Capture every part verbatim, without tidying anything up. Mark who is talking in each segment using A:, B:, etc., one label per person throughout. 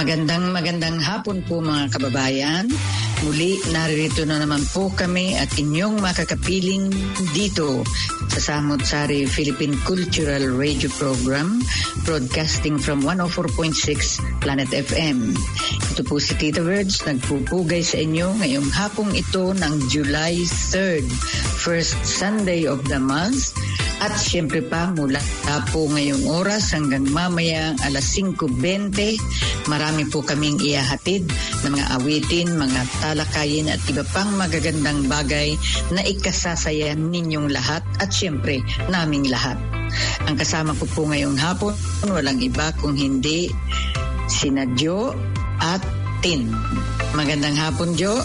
A: Magandang magandang hapon po mga kababayan. Muli naririto na naman po kami at inyong makakapiling dito sa Samut-Sari Philippine Cultural Radio Program, broadcasting from one oh four point six Planet F M. Ito po si Tita Verge, nagpupugay sa inyo ngayong hapong ito ng July third, first Sunday of the month. At siyempre pa mula po ngayong oras hanggang mamaya alas singko bente, marami po kaming ihahatid na mga awitin, mga talakayin at iba pang magagandang bagay na ikasasaya ninyong lahat at siyempre naming lahat. Ang kasama ko po ngayong hapon, walang iba kung hindi sina Jo at Tin. Magandang hapon, Jo.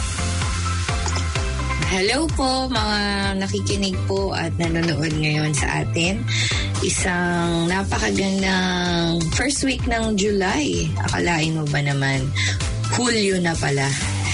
B: Hello po mga nakikinig po at nanonood ngayon sa atin. Isang napakagandang first week ng July. Akalain mo ba naman, Hulyo na pala.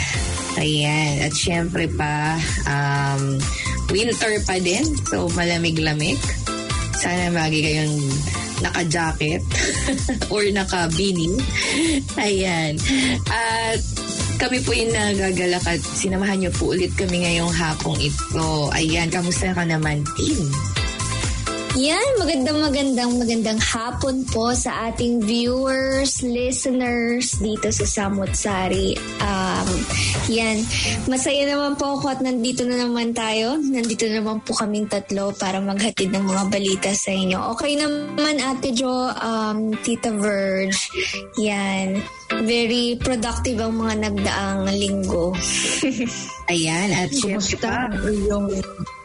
B: Ayan. At syempre pa, um, winter pa din. So malamig-lamig. Sana magi kayong naka-jacket or naka-beanie. Ayan. At kami po yung nagagalak at sinamahan niyo po ulit kami ngayong hapong ito. Ayan, kamusta ka naman, Tin?
C: Yan, magandang magandang magandang hapon po sa ating viewers, listeners dito sa Samut-Sari. Um, yan, masaya naman po ako at nandito na naman tayo. Nandito na naman po kaming tatlo para maghatid ng mga balita sa inyo. Okay naman, Ate Jo, um, Tita Verge. Yan, very productive ang mga nagdaang linggo.
B: Ayan, at syempre pa
A: yung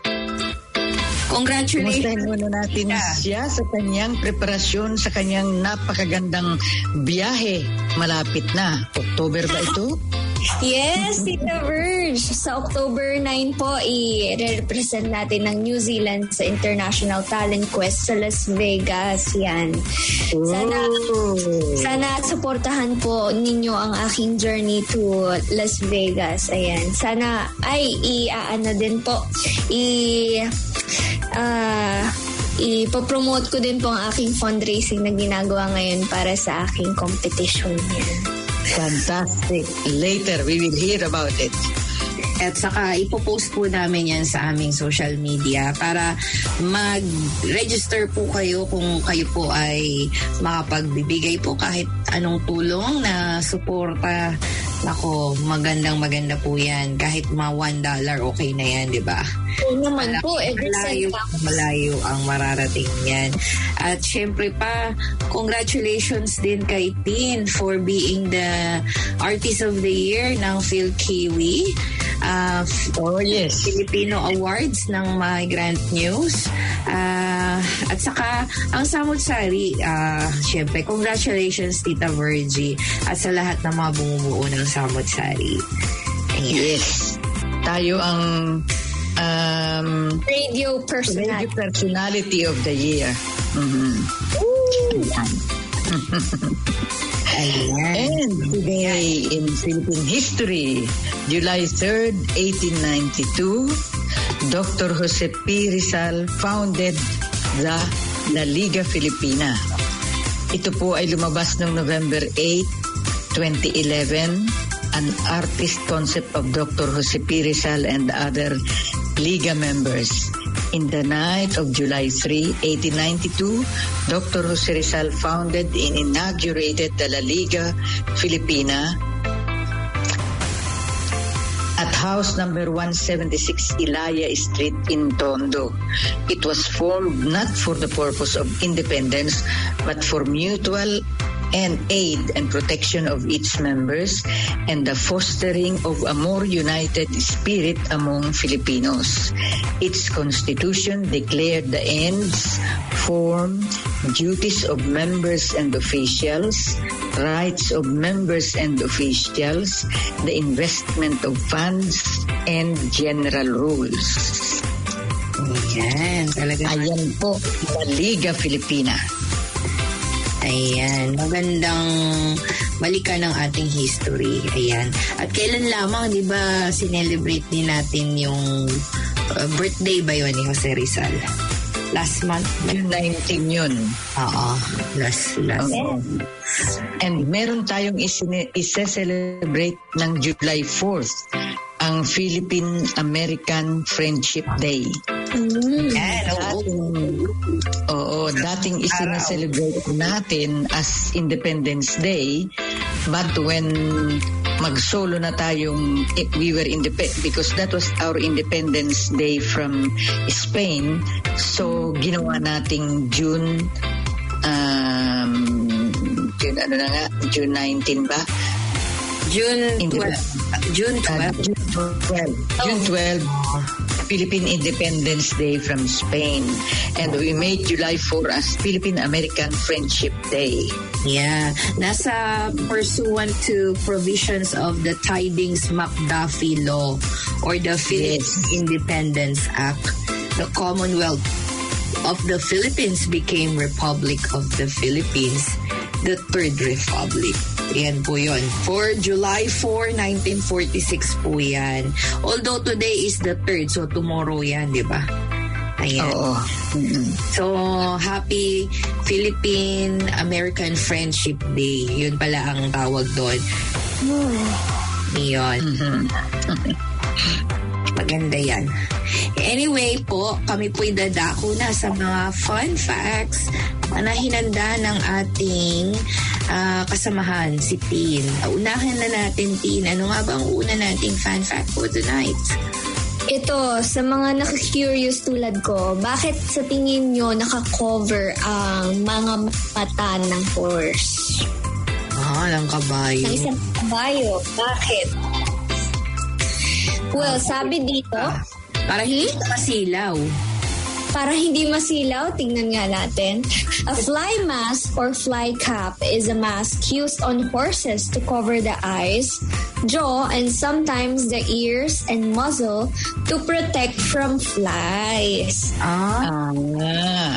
B: congratulations.
A: Kumustahin muna natin yeah. siya sa kanyang preparasyon, sa kanyang napakagandang biyahe. Malapit na. October ba ito?
C: Yes, Tita Verge. Sa October ninth po, i-represent natin ng New Zealand sa International Talent Quest sa Las Vegas. Yan. Sana,
A: oh.
C: sana supportahan po ninyo ang aking journey to Las Vegas. Ayan. Sana, ay, i-ano din po, i- Uh, ipopromote ko din po ang aking fundraising na ginagawa ngayon para sa aking competition niya.
A: Fantastic. Later, we will hear about it.
B: At saka ipopost po namin yan sa aming social media para mag-register po kayo kung kayo po ay makapagbibigay po kahit anong tulong na suporta. Nako, magandang maganda po yan. Kahit mga one dollar, okay na yan, di ba?
C: Oo naman
B: Malaki,
C: po, every
B: malayo,
C: cent.
B: malayo ang mararating yan. At syempre pa, congratulations din kay Tin for being the Artist of the Year ng PhilKiwi. Uh,
A: oh, yes.
B: Filipino Awards ng Migrant News. Uh, at saka, ang Samut-Sari, uh, syempre, congratulations, Tita Virgie, at sa lahat ng mga bumubuo ng Samut-Sari. Ayan.
A: Yes. Tayo ang um,
C: radio personality.
A: radio personality of the year. Mm-hmm. And today in Philippine history, July third, eighteen ninety-two, Doctor Jose P. Rizal founded the La Liga Filipina. Ito po ay lumabas noong November eighth, twenty eleven, an artist concept of Doctor Jose P. Rizal and other Liga members. In the night of July third, eighteen ninety-two, Doctor Jose Rizal founded and inaugurated the La Liga Filipina at house number one seventy-six Ilaya Street in Tondo. It was formed not for the purpose of independence but for mutual and aid and protection of its members and the fostering of a more united spirit among Filipinos. Its constitution declared the ends, form, duties of members and officials, rights of members and officials, the investment of funds, and general rules.
B: Ayan, talaga.
A: Ayan po, La Liga Filipina.
B: Ayan, magandang balikan ng ating history. Ayan. At kailan lamang, di ba, sinelebrate din natin yung uh, birthday ba yun ni Jose Rizal? Last month?
A: nineteen yun.
B: Oo, last, last.
A: Oh. And meron tayong isine- ise-celebrate ng July fourth, ang Philippine-American Friendship Day.
B: Mm. Yan, oo.
A: Oo, dating isine-celebrate natin as Independence Day, but when mag-solo na tayong we were independent because that was our Independence Day from Spain, so ginawa nating June um, June ano na nga June nineteenth ba?
B: June twelfth. June twelfth.
A: Uh, June twelfth. June twelfth. Philippine Independence Day from Spain. And we made July fourth as Philippine-American Friendship Day.
B: Yeah. Nasa pursuant to provisions of the Tidings-McDuffie Law or the Philippine yes. Independence Act, the Commonwealth of the Philippines became Republic of the Philippines, the Third Republic. Yan po yun. For July fourth, nineteen forty-six po yan. Although today is the third, so tomorrow yan, di ba? Ayan.
A: Oo. Mm-hmm.
B: So, happy Philippine-American Friendship Day. Yun pala ang tawag doon. Yun.
A: Mm-hmm.
B: Maganda yan. Anyway po, kami po'y dadako na sa mga fun facts na hinanda ng ating uh, kasamahan, si Tin. Unahin na natin, Tin. Ano nga ba ang una nating fun fact for tonight?
C: Ito, sa mga nakakurious tulad ko, bakit sa tingin nyo nakakover ang mga mata ng horse?
B: Ah, ng kabayo.
C: Ng isang kabayo. Bakit? Well, sabi dito...
B: Ah, para hindi hmm? masilaw.
C: Para hindi masilaw, tingnan nga natin. A fly mask or fly cap is a mask used on horses to cover the eyes, jaw, and sometimes the ears and muzzle to protect from flies.
B: Ah.
A: ah.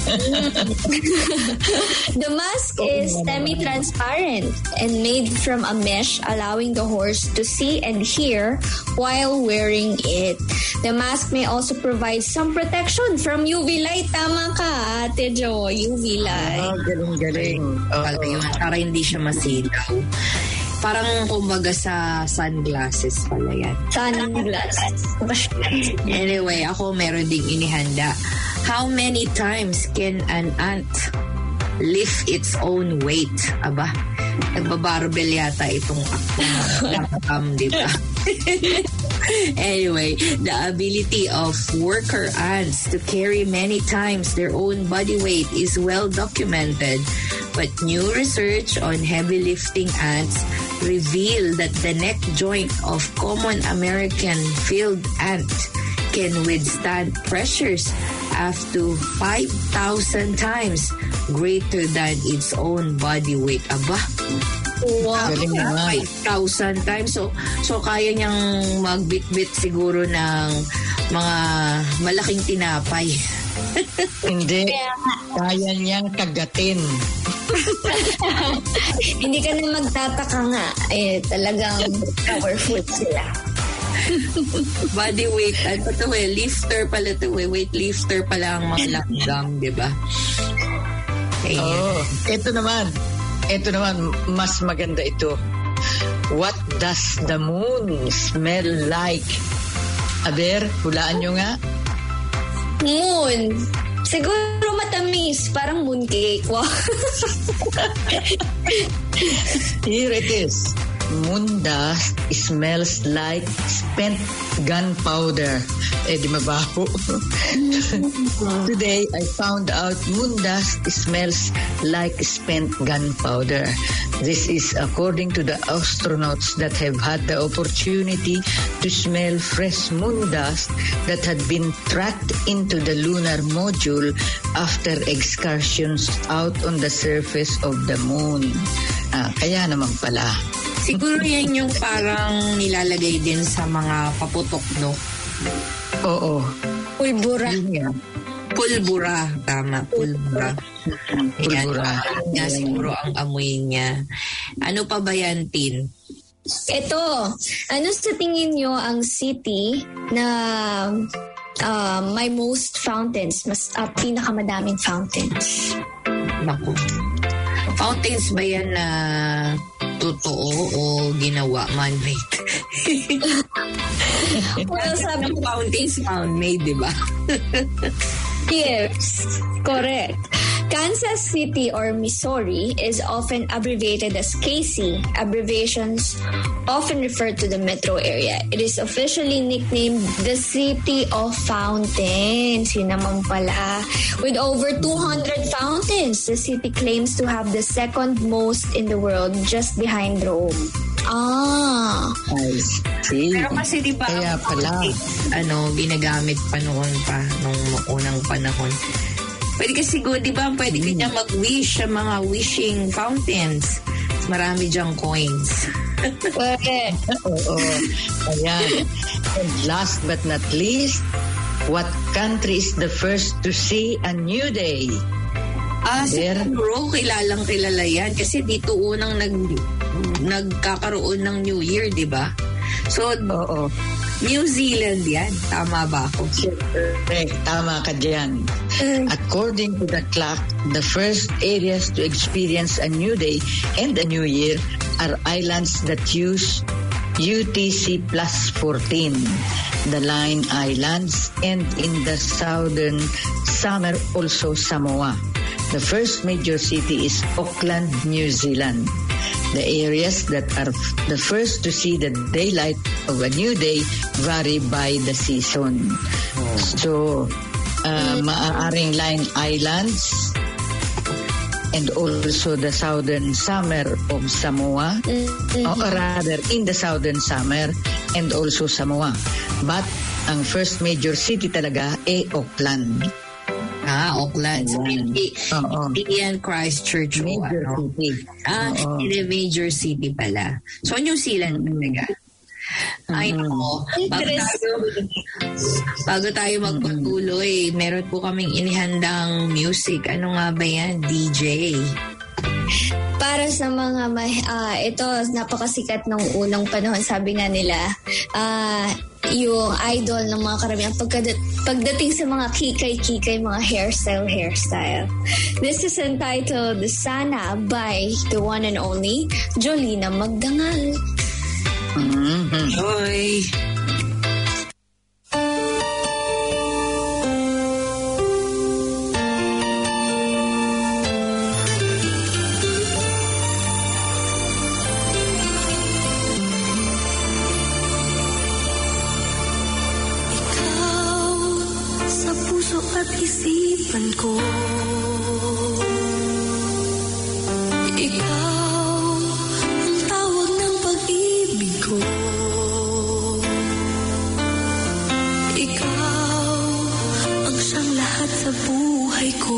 C: The mask is semi-transparent and made from a mesh, allowing the horse to see and hear while wearing it. The mask may also provide some protection from U V light. Tama ka, Ate Jo, U V light.
A: Oh, galing-galing.
B: Oh, para hindi siya masilaw. Parang kumbaga sa sunglasses pala yan.
C: Sunglasses.
B: Anyway, ako meron ding inihanda. How many times can an ant lift its own weight? Aba, nagbabarbell yata itong akong, di ba? Anyway, the ability of worker ants to carry many times their own body weight is well documented, but new research on heavy lifting ants reveal that the neck joint of common American field ant can withstand pressures up to five thousand times greater than its own body weight. Aba, wow, five thousand times. So, so kaya niyang magbitbit siguro ng mga malaking tinapay.
A: Hindi. Kaya niyang kagatin.
C: Hindi ka na magtataka nga. Eh, talagang powerful sila.
B: Body weight. Ano to eh? Lifter pala to eh. Weight lifter pala ang mga langgam, di ba?
A: Oh, ito naman. Ito naman, mas maganda ito. What does the moon smell like? Aber, hulaan nyo nga.
C: Moon. Siguro matamis. Parang mooncake. Wow.
A: Here it is. Moon dust smells like spent gunpowder. Eh, di mabaho. Today, I found out moon dust smells like spent gunpowder. This is according to the astronauts that have had the opportunity to smell fresh moon dust that had been tracked into the lunar module after excursions out on the surface of the moon. Ah, kaya naman pala.
B: Siguro yan yung parang nilalagay din sa mga paputok, no?
A: Oo.
C: Pulbura.
B: Pulbura. Tama, pulbura.
A: Pulbura.
B: Yan, siguro ang amoy niya. Ano pa ba yan, Tin?
C: Ito. Ano sa tingin nyo ang city na uh, may most fountains, mas uh, pinakamadaming fountains?
B: Naku. Fountains ba yan na totoo o ginawa, man-made?
C: Well, sabi
B: ng fountains, man-made, di ba?
C: Yes, correct. Kansas City or Missouri is often abbreviated as K C. Abbreviations often refer to the metro area. It is officially nicknamed the City of Fountains. Yun naman pala. With over two hundred fountains, the city claims to have the second most in the world, just behind Rome. Ah.
A: I see.
B: Pero kasi di ba,
A: kaya pala,
B: ano, ginagamit pa noon pa, nung unang panahon. Pwede kasi siguro, di ba, pwede ka niya mag-wish sa mga wishing fountains. Marami diyang coins.
C: Correct.
A: Oo. Ayan. And last but not least, what country is the first to see a new day?
B: Ah,
A: There.
B: siguro, kilalang kilala yan. Kasi dito unang nag, nagkakaroon ng New Year, di ba? So,
A: Oo.
B: New Zealand yan. Tama ba ako?
A: Correct. Tama ka dyan. According to the clock, the first areas to experience a new day and a new year are islands that use U T C plus fourteen, the Line Islands, and in the southern summer also Samoa. The first major city is Auckland, New Zealand. The areas that are f- the first to see the daylight of a new day vary by the season. So, uh, maaaring Line Islands and also the southern summer of Samoa,
C: Mm-hmm.
A: or rather in the southern summer and also Samoa. But ang first major city talaga ay Auckland.
B: Ah, Auckland. So,
A: Ayan.
B: hindi,
A: Oo.
B: hindi yan Christchurch o
A: Major
B: ano.
A: city.
B: Ah,
A: Oo.
B: in a major city pala. So, New Zealand talaga. Ay, ako. Bago tayo, bago tayo magpatuloy, meron po kaming inihandang music. Ano nga ba yan, D J?
C: Para sa mga, ma- ah, ito, napakasikat nung unang panahon, sabi nga nila, ah, yung idol ng mga karamihan, pagkadat- pagdating sa mga kikay-kikay, mga hairstyle, hairstyle. This is entitled Sana by the one and only Jolina Magdangal.
A: Mhm.
B: Hoy!
D: Sa puso at isipan ko, ikaw ang tawag ng pag-ibig ko. Ikaw ang siyang lahat sa buhay ko.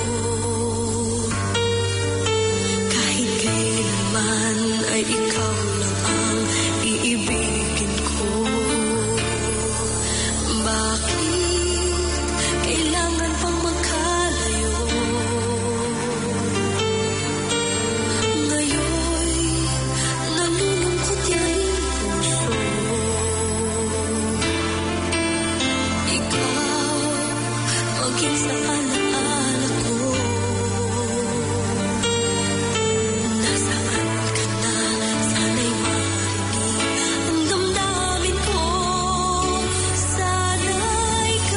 D: Kahit kailanman ay ikaw lang ang iibigin ko. Bakit kailangan pang magkalayo? Ngayon'y nalulungkot yan ang puso. Ikaw, maging sa alaala ko. Nasaan ka na? Sana'y marinig ang damdamin ko. Sana'y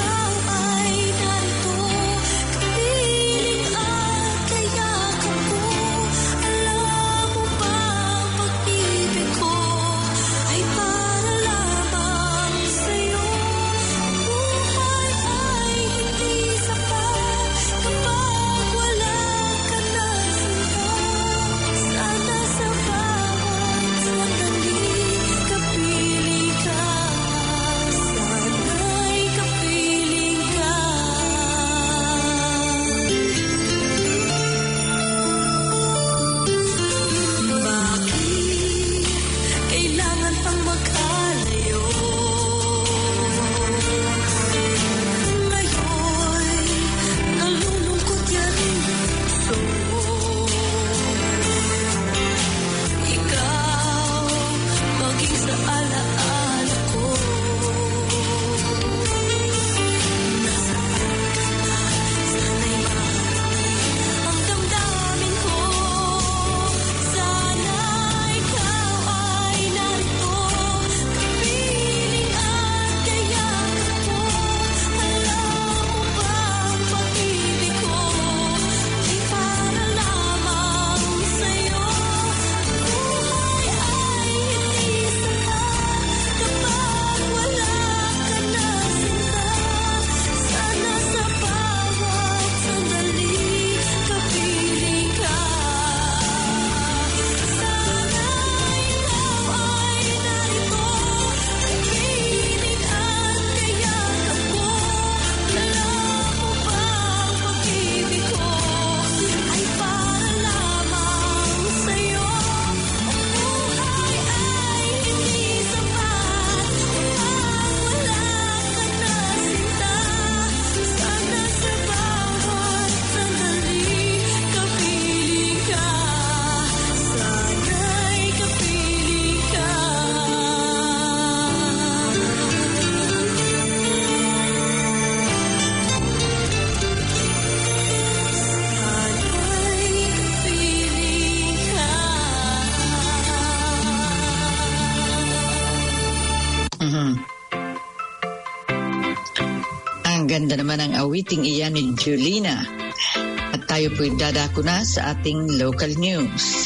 A: Ang ganda naman ang awiting iyan ni Julina. At tayo po'y dadako na sa ating local news.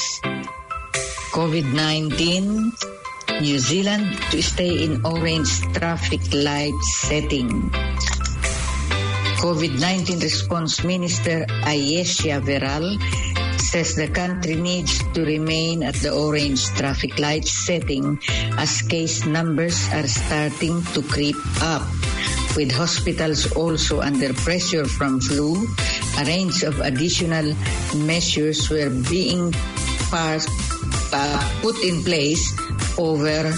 A: COVID nineteen, New Zealand to stay in orange traffic light setting. COVID nineteen Response Minister Ayesha Veral says the country needs to remain at the orange traffic light setting as case numbers are starting to creep up. With hospitals also under pressure from flu, a range of additional measures were being passed, uh, put in place over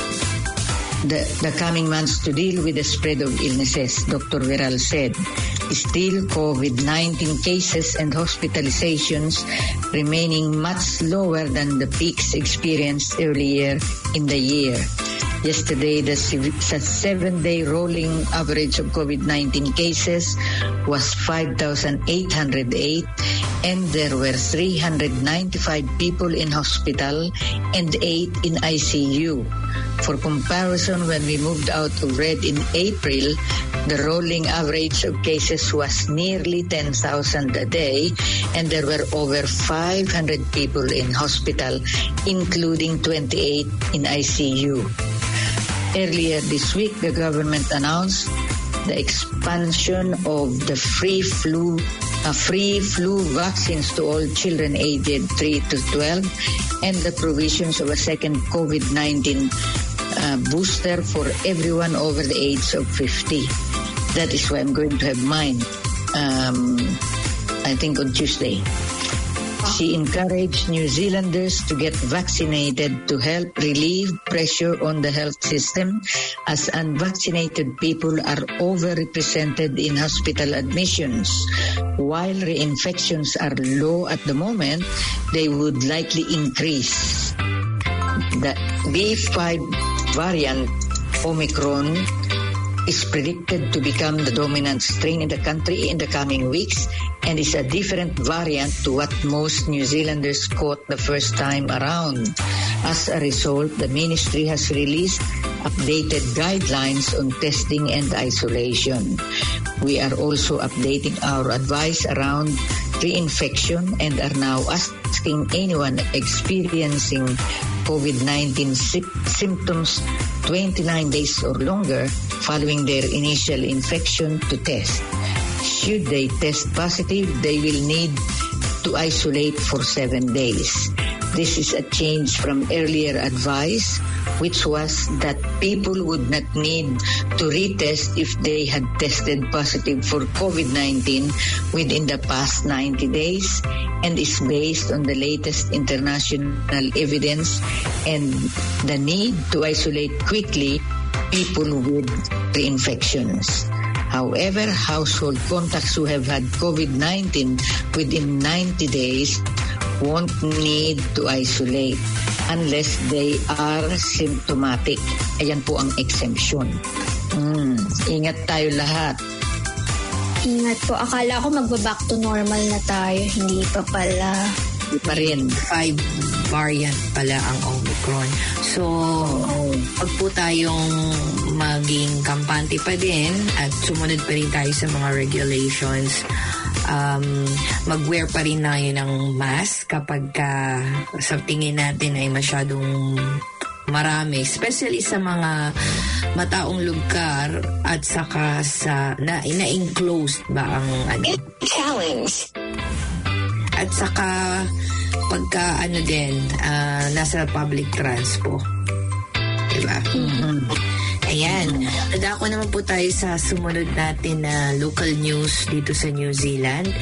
A: the, the coming months to deal with the spread of illnesses, Doctor Veral said. Still, COVID nineteen cases and hospitalizations remaining much lower than the peaks experienced earlier in the year. Yesterday, the seven-day rolling average of COVID nineteen cases was five thousand eight hundred eight, and there were three hundred ninety-five people in hospital and eight in I C U. For comparison, when we moved out of red in April, the rolling average of cases was nearly ten thousand a day, and there were over five hundred people in hospital, including twenty-eight in I C U. Earlier this week, the government announced the expansion of the free flu uh, free flu vaccines to all children aged three to twelve, and the provisions of a second COVID nineteen uh, booster for everyone over the age of fifty. That is why I'm going to have mine, um, I think on Tuesday. She encouraged New Zealanders to get vaccinated to help relieve pressure on the health system, as unvaccinated people are overrepresented in hospital admissions. While reinfections are low at the moment, they would likely increase. The B five variant Omicron is predicted to become the dominant strain in the country in the coming weeks, and is a different variant to what most New Zealanders caught the first time around. As a result, the ministry has released updated guidelines on testing and isolation. We are also updating our advice around reinfection and are now asking anyone experiencing COVID nineteen sy- symptoms twenty-nine days or longer following their initial infection to test. Should they test positive, they will need to isolate for seven days. This is a change from earlier advice, which was that people would not need to retest if they had tested positive for COVID nineteen within the past ninety days, and is based on the latest international evidence and the need to isolate quickly people with reinfections. However, household contacts who have had COVID nineteen within ninety days won't need to isolate unless they are symptomatic. Ayan po ang exemption. Mm, ingat tayo lahat.
C: Ingat po. Akala ko magba-back to normal na tayo. Hindi pa pala.
A: Hindi pa rin.
B: Five variant pala ang Omicron. So, pag po tayong maging kampante pa din at sumunod pa rin tayo sa mga regulations, um, mag-wear pa rin tayo ng mask kapag ka, sa tingin natin ay masyadong marami, especially sa mga mataong lugar at saka sa na, na-enclosed ba ang ano?
C: Challenge.
B: At saka pagka ano din, uh, nasa public transpo. Diba? Mm-hmm. Ayan. Nadako naman po tayo sa sumunod natin na local news dito sa New Zealand.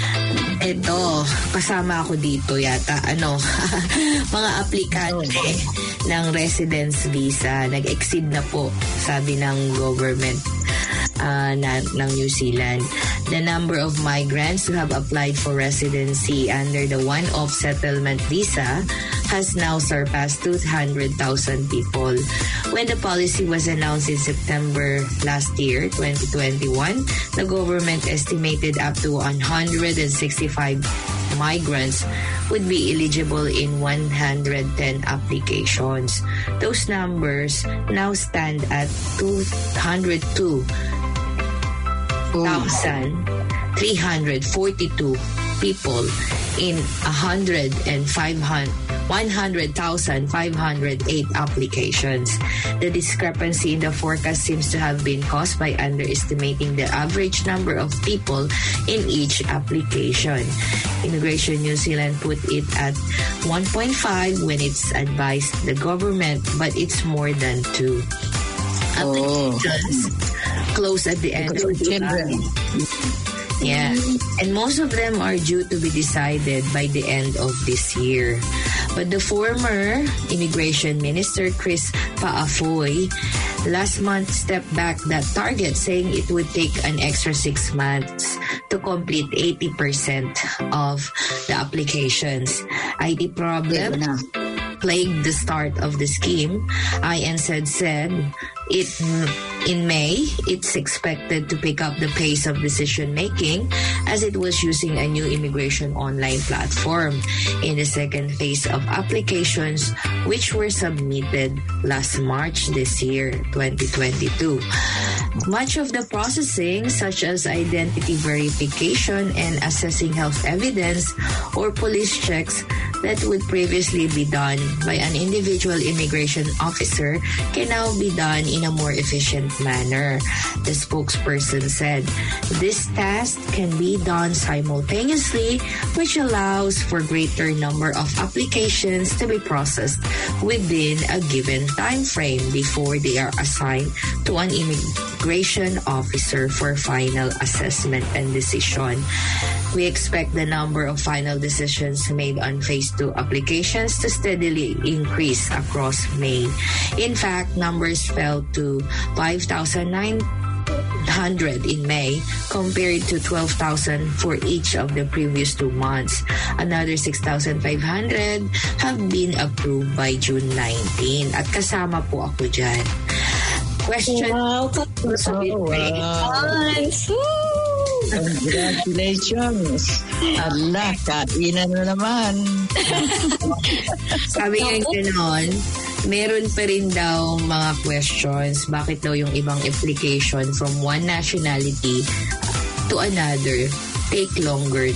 B: Ito, kasama ako dito yata, ano, mga aplikante ng residence visa, nag-exceed na po, sabi ng government uh, na, ng New Zealand. The number of migrants who have applied for residency under the one-off settlement visa has now surpassed two hundred thousand people. When the policy was announced in September last year, twenty twenty-one, the government estimated up to one hundred sixty-five migrants would be eligible in one hundred ten applications. Those numbers now stand at two hundred two thousand three hundred forty-two people in one hundred thousand five hundred eight applications. The discrepancy in the forecast seems to have been caused by underestimating the average number of people in each application. Immigration New Zealand put it at one point five when it's advised the government, but it's more than two. Applications oh. close at the end of July. Yeah, and most of them are due to be decided by the end of this year. But the former Immigration Minister Chris Paafoy last month stepped back that target, saying it would take an extra six months to complete eighty percent of the applications. I T problems plagued the start of the scheme. I N Z said it in May, it's expected to pick up the pace of decision making as it was using a new immigration online platform in the second phase of applications, which were submitted last March this year, twenty twenty-two. Much of the processing, such as identity verification and assessing health evidence or police checks that would previously be done by an individual immigration officer, can now be done in a more efficient manner. The spokesperson said, this task can be done simultaneously, which allows for greater number of applications to be processed within a given time frame before they are assigned to an immigration officer for final assessment and decision. We expect the number of final decisions made on phase two applications to steadily increase across May. In fact, numbers fell to five thousand nine hundred in May compared to twelve thousand for each of the previous two months. Another six thousand five hundred have been approved by June nineteenth. At kasama po ako dyan. Question.
A: Wow. Congratulations. Allah, kainan na naman.
B: Sabi nga gano'n, meron pa rin daw mga questions. Bakit daw yung ibang application from one nationality to another take longer?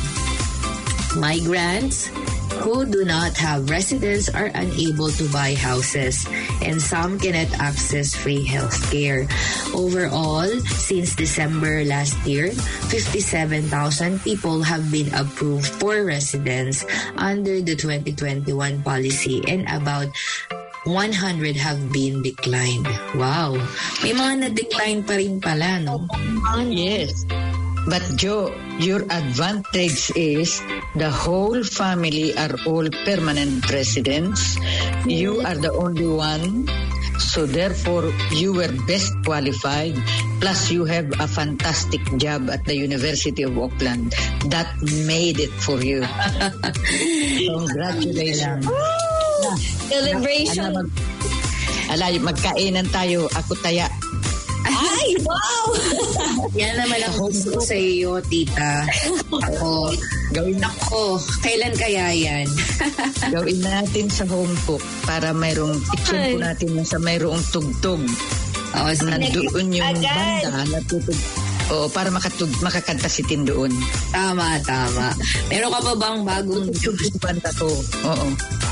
B: Migrants who do not have residence are unable to buy houses, and some cannot access free health care. Overall, since December last year, fifty-seven thousand people have been approved for residence under the twenty twenty-one policy, and about one hundred have been declined. Wow! May mga na-decline pa rin pala, no?
A: Yes. But Joe, your advantage is the whole family are all permanent residents. You are the only one. So therefore, you were best qualified. Plus, you have a fantastic job at the University of Auckland. That made it for you. Congratulations.
C: Celebration.
A: Ala, ala, magkainan tayo. Ako taya.
C: Ay, wow!
B: Yan naman ang gusto ko sa iyo, tita. Ako, gawin ako. Kailan kaya yan?
A: Gawin natin sa home cook para mayroong kitchen po natin na sa mayroong tugtog.
B: Oh,
A: nandoon yung banda na tutug. Oo, para makatug, makakanta si Tin doon.
B: Tama, tama. Meron ka pa bang bagong
A: banda ko? Oo.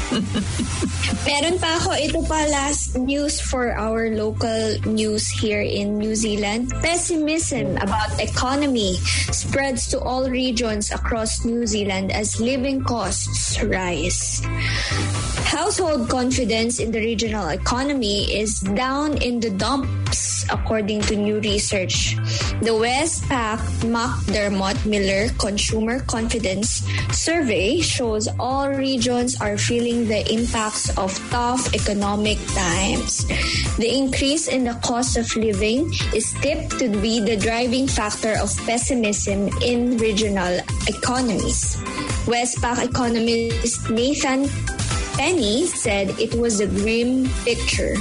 C: Meron pa ako, ito pa last news for our local news here in New Zealand. Pessimism about economy spreads to all regions across New Zealand as living costs rise. Household confidence in the regional economy is down in the dumps, according to new research. The Westpac McDermott Miller Consumer Confidence Survey shows all regions are feeling the impacts of tough economic times. The increase in the cost of living is tipped to be the driving factor of pessimism in regional economies. Westpac economist Nathan Penny said it was a grim picture.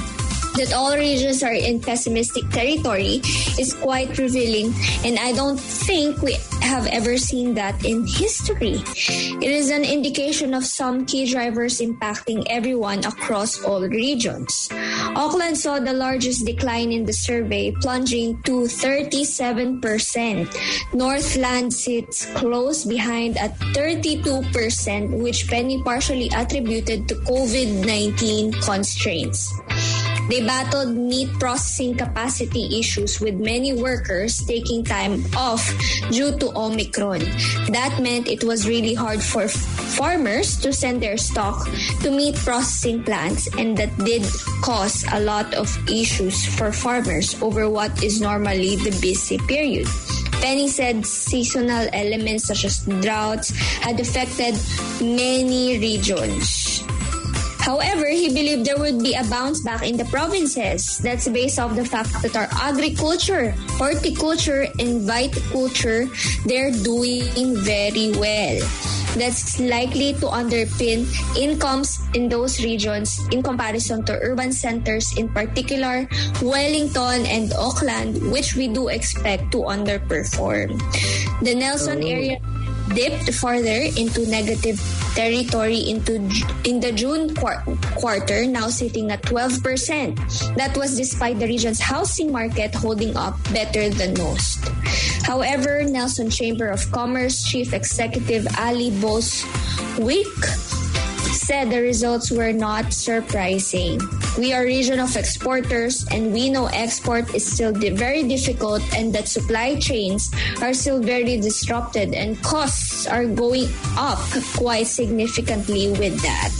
C: that all regions are in pessimistic territory is quite revealing, and I don't think we have ever seen that in history. It is an indication of some key drivers impacting everyone across all regions. Auckland saw the largest decline in the survey, plunging to thirty-seven percent. Northland sits close behind at thirty-two percent, which Penny partially attributed to COVID nineteen constraints. They battled meat processing capacity issues, with many workers taking time off due to Omicron. That meant it was really hard for f- farmers to send their stock to meat processing plants, and that did cause a lot of issues for farmers over what is normally the busy period. Penny said seasonal elements such as droughts had affected many regions. However, he believed there would be a bounce back in the provinces. That's based off the fact that our agriculture, horticulture, and viticulture, they're doing very well. That's likely to underpin incomes in those regions in comparison to urban centers, in particular Wellington and Auckland, which we do expect to underperform. The Nelson area dipped further into negative territory into in the June quar- quarter, now sitting at twelve percent. That was despite the region's housing market holding up better than most. However, Nelson Chamber of Commerce Chief Executive Ali Boswick said the results were not surprising. We are a region of exporters, and we know export is still di- very difficult, and that supply chains are still very disrupted, and costs are going up quite significantly with that.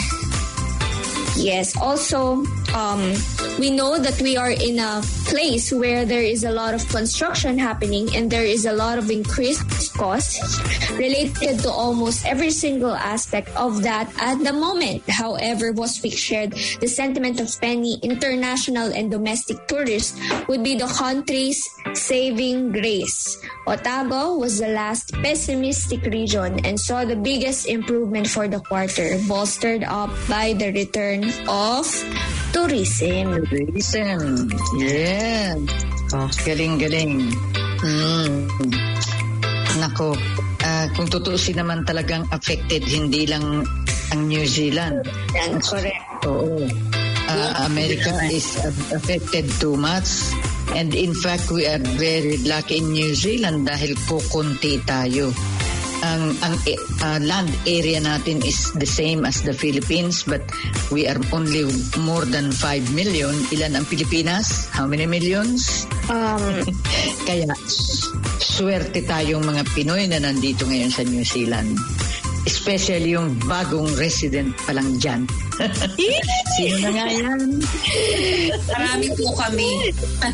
C: Yes, also, um, we know that we are in a place where there is a lot of construction happening, and there is a lot of increased costs related to almost every single aspect of that at the moment. However, Boswick shared the sentiment of Penny, international and domestic tourists would be the country's saving grace. Otago was the last pessimistic region and saw the biggest improvement for the quarter, bolstered up by the return of tourism.
A: Tourism, yeah. Oh, galing-galing. Mm. Nako, uh, kung tutuusin naman talagang affected, hindi lang ang New Zealand.
C: Yan, correct.
A: Oo. Uh, America is affected too much. And in fact, we are very lucky in New Zealand dahil kukunti tayo. Ang, ang uh, land area natin is the same as the Philippines, but we are only more than five million. Ilan ang Pilipinas? How many millions?
C: Um,
A: Kaya, swerte tayong mga Pinoy na nandito ngayon sa New Zealand. Especially yung bagong resident pa lang dyan. Sino na nga yan?
B: Marami po kami.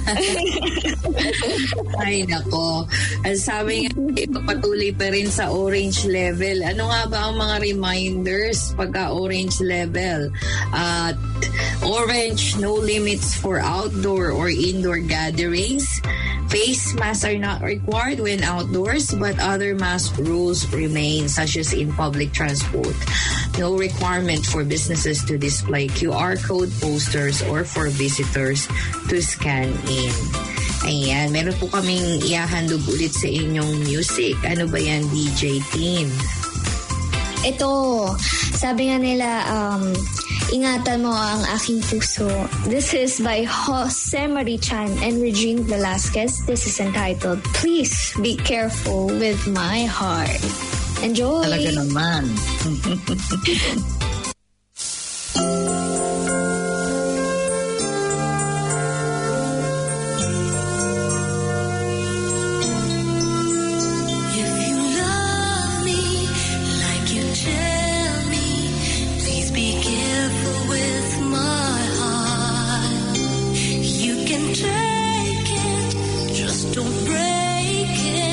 B: Ay, nako. Ang sabi nga, ipapatuloy pa rin sa orange level. Ano nga ba ang mga reminders pagka orange level? At uh, orange, no limits for outdoor or indoor gatherings. Face masks are not required when outdoors, but other mask rules remain, such as in public transport. No requirement for businesses to display Q R code posters or for visitors to scan in. Ayan, meron po kaming ihahandog ulit sa inyong music. Ano ba yan, D J team?
C: Ito, sabi nga nila, um, ingatan mo ang aking puso. This is by Jose Marichan and Regine Velasquez. This is entitled, Please Be Careful With My Heart. Enjoy!
A: Talaga naman.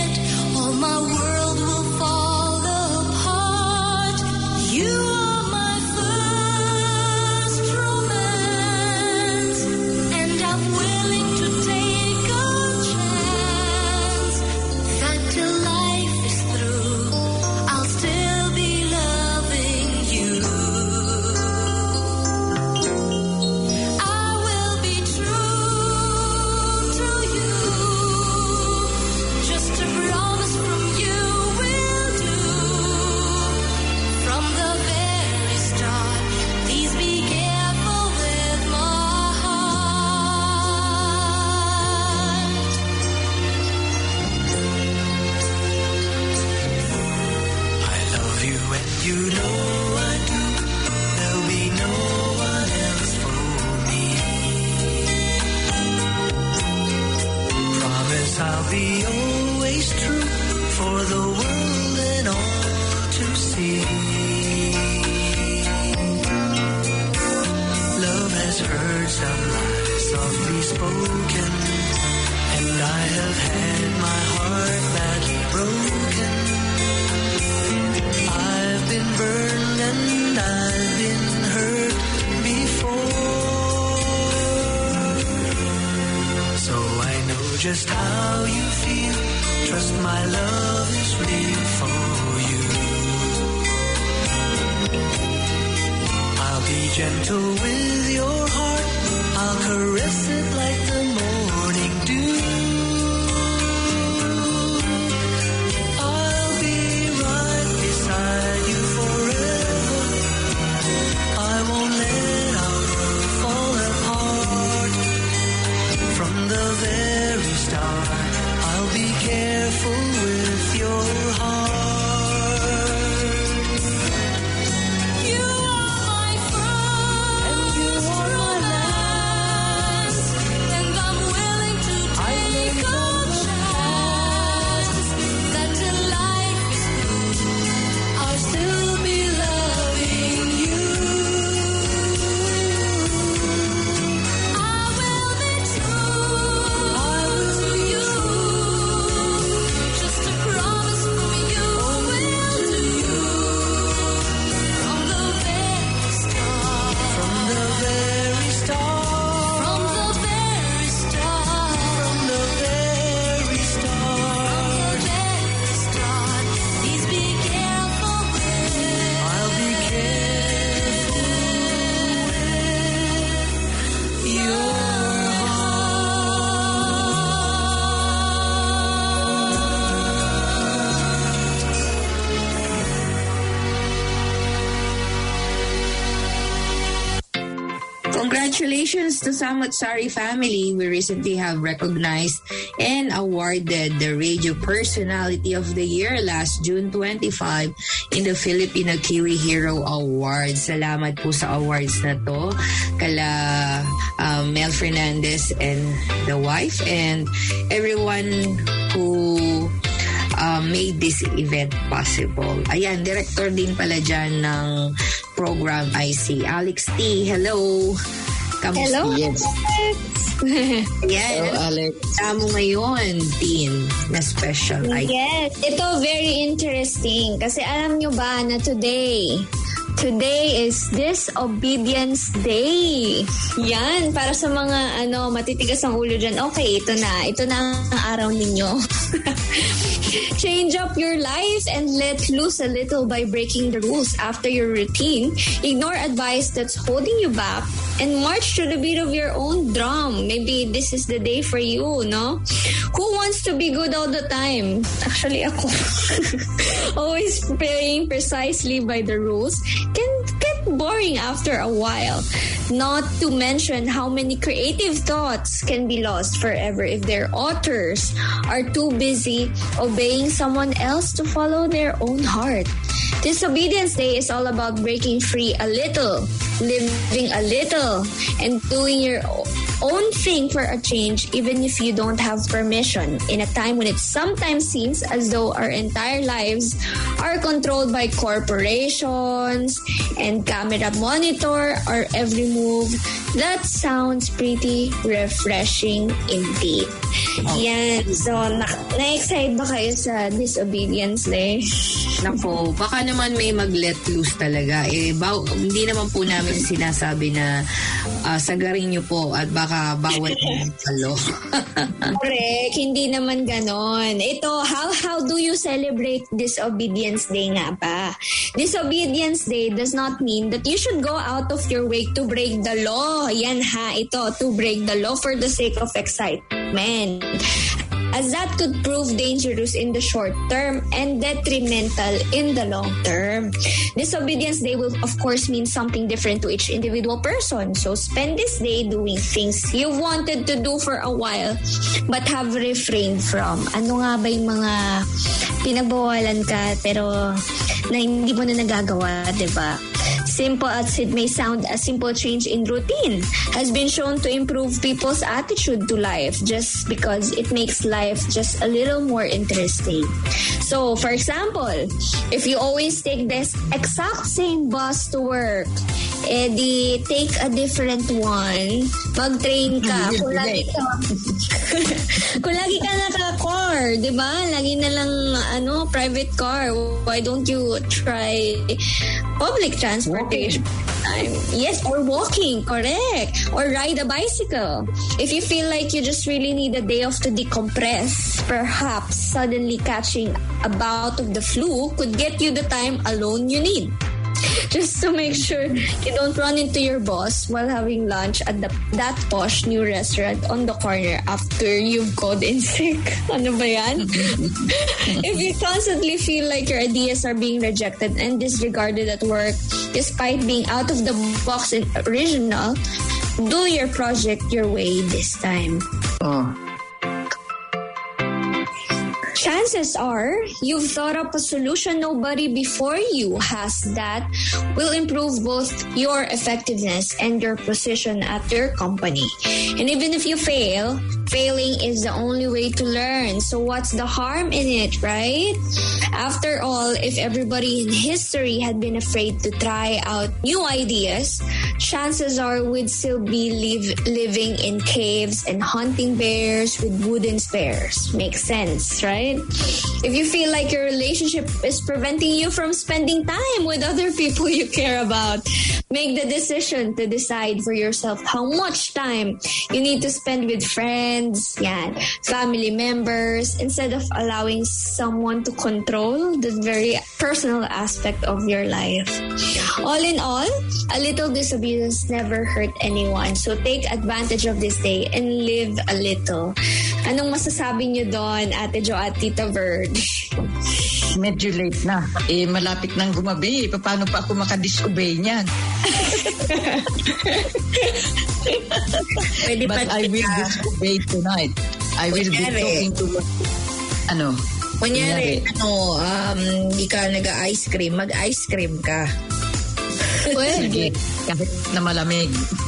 D: My world will fall apart. You are my
E: I'll be always true for the world and all to see. Love has heard some lies softly spoken, and I have had my heart badly broken. I've been burned and I've been hurt before, so I know just how you feel. Trust my love is real for you. I'll be gentle with your heart, I'll caress it like the morning dew. I'll be right beside you forever. I won't let our world fall apart. From the very start, I'll be careful with your heart.
D: You are my first
E: And you are my
D: romance, and I'm willing to take a chance that till life is through, I'll still be loving you. I will be true to you, just a promise from you will do you. From the very start,
E: From the very start,
D: from the very start,
E: from the very
D: from
E: start,
D: the very start, please be careful with
E: I'll be careful with your
B: Congratulations to Samut Sari family. We recently have recognized and awarded the Radio Personality of the Year last June twenty-fifth in the Filipino Kiwi Hero Awards. Salamat po sa awards na to kala uh, Mel Fernandez and the wife and everyone who uh, made this event possible. Ayan, director din pala dyan ng program I see. Alex T, hello. Kamusta?
C: Hello,
A: Yes.
B: Yan.
A: Hello, Alex.
B: Tamo ngayon, Teen, na special item.
C: Yes, ito very interesting kasi alam nyo ba na today, today is Disobedience Day. Yan, para sa mga ano matitigas ang ulo dyan, okay, ito na, ito na ang araw ninyo. Change up your life and let loose a little by breaking the rules after your routine. Ignore advice that's holding you back and march to the beat of your own drum. Maybe this is the day for you, no? Who wants to be good all the time? Actually, ako. Always playing precisely by the rules can get boring after a while. Not to mention how many creative thoughts can be lost forever if their authors are too busy obeying someone else to follow their own heart. Disobedience Day is all about breaking free a little, living a little, and doing your own thing for a change even if you don't have permission. In a time when it sometimes seems as though our entire lives are controlled by corporations and camera monitor our every move, that sounds pretty refreshing indeed. Yan. So, na- na-excite ba kayo sa Disobedience Day?
B: Nako, baka naman may mag-let loose talaga. Eh, baw- hindi naman po namin sinasabi na uh, sagarin nyo po at baka bawal yung palo.
C: Correct. Hindi naman ganon. Ito, how how do you celebrate Disobedience Day nga ba? Disobedience Day does not mean that you should go out of your way to break the law. Yan ha, ito, to break the law for the sake of excitement. As that could prove dangerous in the short term and detrimental in the long term. Disobedience Day will of course mean something different to each individual person. So spend this day doing things you wanted to do for a while but have refrained from. Ano nga ba yung mga pinagbawalan ka pero na hindi mo na nagagawa, diba? Simple as it may sound, a simple change in routine has been shown to improve people's attitude to life just because it makes life just a little more interesting. So, for example, if you always take this exact same bus to work, eh di take a different one, mag-train ka. Kung lagi ka, kung lagi ka naka-car, di ba? Lagi na lang, ano, private car. Why don't you try public transportation? Walking. Yes, or walking, correct. Or ride a bicycle. If you feel like you just really need a day off to decompress, perhaps suddenly catching a bout of the flu could get you the time alone you need. Just to make sure you don't run into your boss while having lunch at the, that posh new restaurant on the corner after you've called in sick. Ano ba yan? If you constantly feel like your ideas are being rejected and disregarded at work, despite being out of the box and original, do your project your way this time.
A: Oh.
C: Chances are you've thought up a solution nobody before you has that will improve both your effectiveness and your position at your company. And even if you fail, failing is the only way to learn. So what's the harm in it, right? After all, if everybody in history had been afraid to try out new ideas, chances are we'd still be live, living in caves and hunting bears with wooden spears. Makes sense, right? If you feel like your relationship is preventing you from spending time with other people you care about, make the decision to decide for yourself how much time you need to spend with friends, yan, family members, instead of allowing someone to control the very personal aspect of your life. All in all, a little disobedience never hurt anyone. So take advantage of this day and live a little. Anong masasabi niyo doon, Ate Jo at Tita Verge?
A: Medyo late na. Eh, malapit nang gumabi. Paano pa ako makadisobey niyan?
B: Pwede
A: But
B: pa
A: I will
B: kita-
A: disobey tonight. I will be
B: Kunyari.
A: talking to... Ano?
B: Kunyari, ano, um, hindi ka nag-ice cream, mag-ice cream ka.
A: Sige. Kahit na malamig.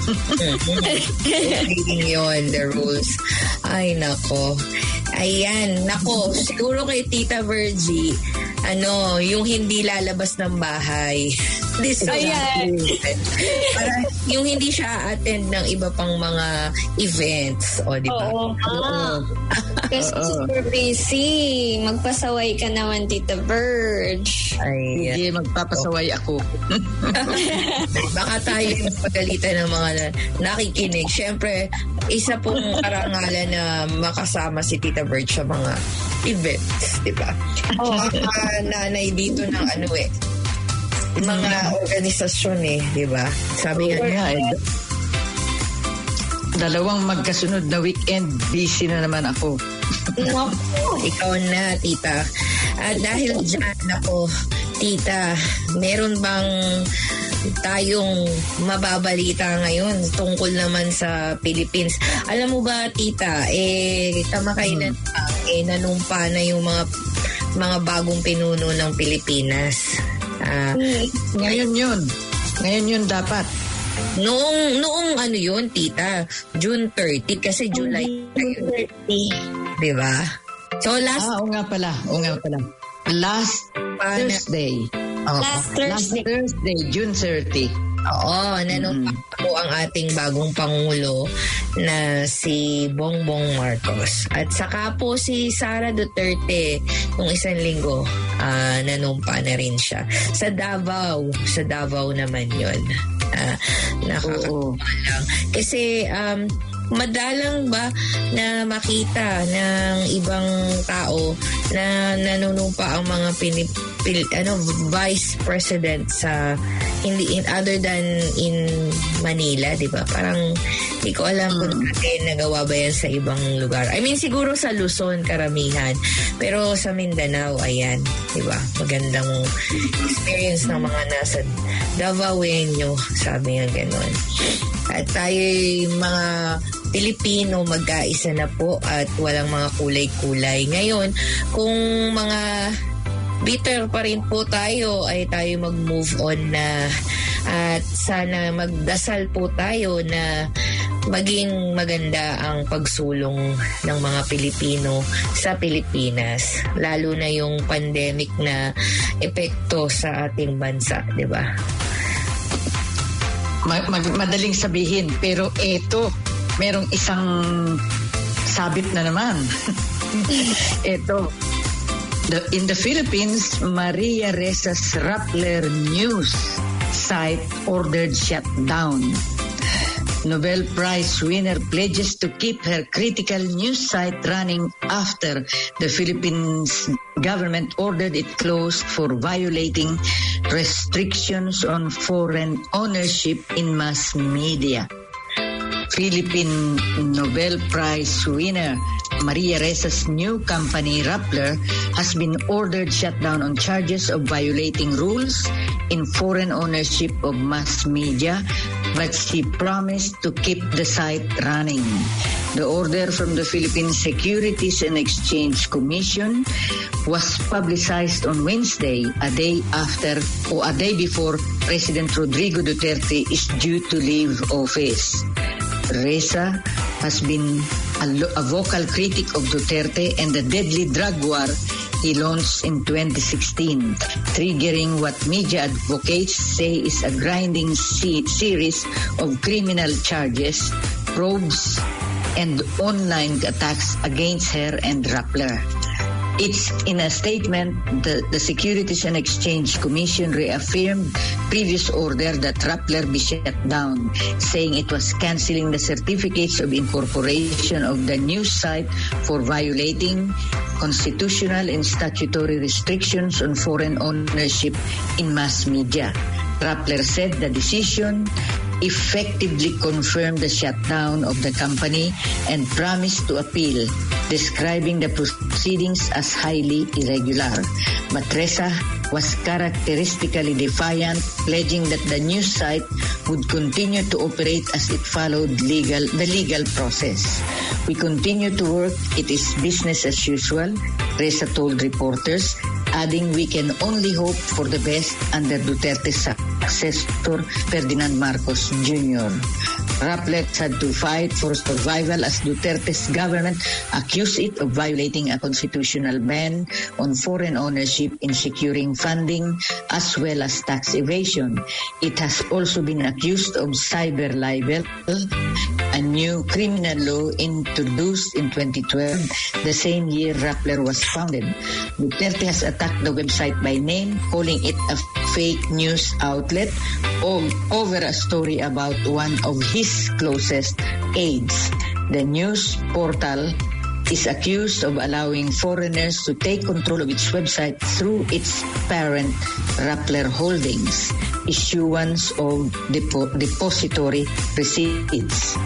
B: Reading yon the rules. Ay, nako. Ayan, nako. Siguro kay Tita Virgie, ano, yung hindi lalabas ng bahay. This is
C: Ayan.
B: para yung hindi siya attend ng iba pang mga events. O, di ba?
C: Oo. Ah. Kasi
A: Oo.
C: super busy. Magpasaway ka naman, Tita Verge.
B: Ayan.
A: Sige, magpapasaway ako.
B: Baka tayo yung pagalitan ng mga na- nakikinig. Siyempre, isa pong karangalan na makasama si Tita Birch sa mga events, di ba?
C: Oh.
B: Mga nanay dito ng ano eh, mga organisasyon eh, di ba? Sabi nga,
A: Kaya, eh, dalawang magkasunod na weekend, busy na naman ako.
B: ikaw na, tita. At dahil dyan, ako, tita, meron bang tayong mababalita ngayon tungkol naman sa Philippines? Alam mo ba, tita, eh, kamakailan pa, eh, nanumpa na yung mga mga bagong pinuno ng Pilipinas. Ah,
A: Ngayon yun. Ngayon yun dapat.
B: noong, noong ano yun, tita, June thirtieth, kasi July
C: June thirty.
B: di ba? So, last
A: Ah, oo nga pala. Oo nga pala. Last
B: pa na,
A: Thursday.
B: Oo.
C: Last
A: Last
C: Thursday.
A: Thursday, June thirtieth.
B: Oo, nanumpa po ang ating bagong Pangulo na si Bongbong Marcos. At saka po si Sara Duterte, nung isang linggo, ah, nanumpa na rin siya. Sa Davao, sa Davao naman yun. Ah, nakakatawa lang. Kasi um, madalang ba na makita ng ibang tao na nanunumpa ang mga pinip, pil, ano, vice president sa hindi in other than in Manila, di ba? Parang hindi ko alam kung dati nagawa ba yan sa ibang lugar. I mean, siguro sa Luzon karamihan, pero sa Mindanao, ayan, di ba? Magandang experience ng mga nasa Davaoenyo, sabi nga ganon. At tayo mga Pilipino, magkaisa na po at walang mga kulay-kulay. Ngayon, kung mga bitter pa rin po tayo, ay tayo mag-move on na At sana magdasal po tayo na maging maganda ang pagsulong ng mga Pilipino sa Pilipinas, lalo na yung pandemic na epekto sa ating bansa, di ba?
A: Ma- mag- madaling sabihin, pero eto, merong isang sabit na naman. Eto, the, in the Philippines, Maria Resa's Rappler News site ordered shut down. Nobel Prize winner pledges to keep her critical news site running after the Philippines government ordered it closed for violating restrictions on foreign ownership in mass media. Philippine Nobel Prize winner Maria Resa's new company, Rappler, has been ordered shut down on charges of violating rules in foreign ownership of mass media, but she promised to keep the site running. The order from the Philippine Securities and Exchange Commission was publicized on Wednesday, a day after or a day before President Rodrigo Duterte is due to leave office. Resa has been a, lo- a vocal critic of Duterte and the deadly drug war he launched in twenty sixteen, triggering what media advocates say is a grinding se- series of criminal charges, probes, and online attacks against her and Rappler. It's in a statement, the, the Securities and Exchange Commission reaffirmed previous order that Rappler be shut down, saying it was canceling the certificates of incorporation of the news site for violating constitutional and statutory restrictions on foreign ownership in mass media. Rappler said the decision effectively confirmed the shutdown of the company and promised to appeal, describing the proceedings as highly irregular. But Resa was characteristically defiant, pledging that the news site would continue to operate as it followed legal the legal process. We continue to work. It is business as usual, Resa told reporters, adding we can only hope for the best under Duterte's successor, Ferdinand Marcos Junior Rappler had to fight for survival as Duterte's government accused it of violating a constitutional ban on foreign ownership in securing funding as well as tax evasion. It has also been accused of cyber libel, a new criminal law introduced in twenty twelve, the same year Rappler was founded. Duterte has attacked the website by name, calling it a fake news outlet over a story about one of his closest aides. The news portal is accused of allowing foreigners to take control of its website through its parent Rappler Holdings, issuance of depo- depository receipts.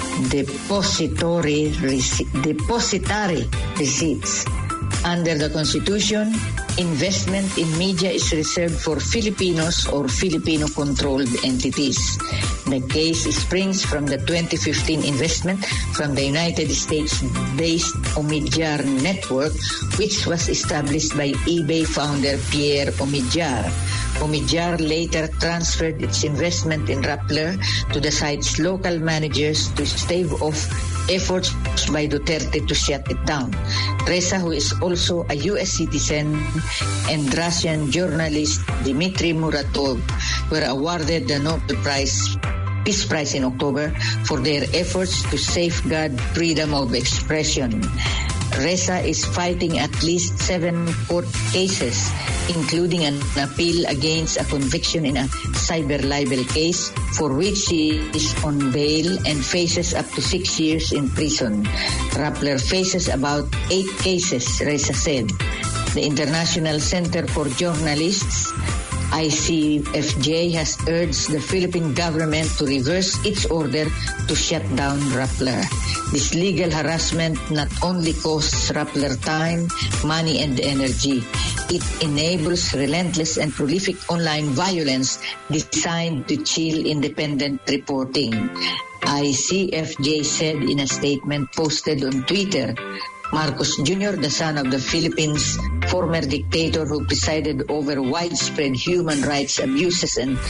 A: Depository rece- depositary receipts. Under the Constitution, investment in media is reserved for Filipinos or Filipino-controlled entities. The case springs from the twenty fifteen investment from the United States-based Omidyar Network, which was established by eBay founder Pierre Omidyar. Omidyar later transferred its investment in Rappler to the site's local managers to stave off efforts by Duterte to shut it down. Resa, who is also a U S citizen, and Russian journalist Dmitry Muratov were awarded the Nobel Prize Peace Prize in October for their efforts to safeguard freedom of expression. Resa is fighting at least seven court cases, including an appeal against a conviction in a cyber libel case for which she is on bail and faces up to six years in prison. Rappler faces about eight cases, Resa said. The International Center for Journalists, I C F J, has urged the Philippine government to reverse its order to shut down Rappler. This legal harassment not only costs Rappler time, money, and energy. It enables relentless and prolific online violence designed to chill independent reporting. I C F J said in a statement posted on Twitter. Marcos Junior, the son of the Philippines' former dictator who presided over widespread human rights abuses and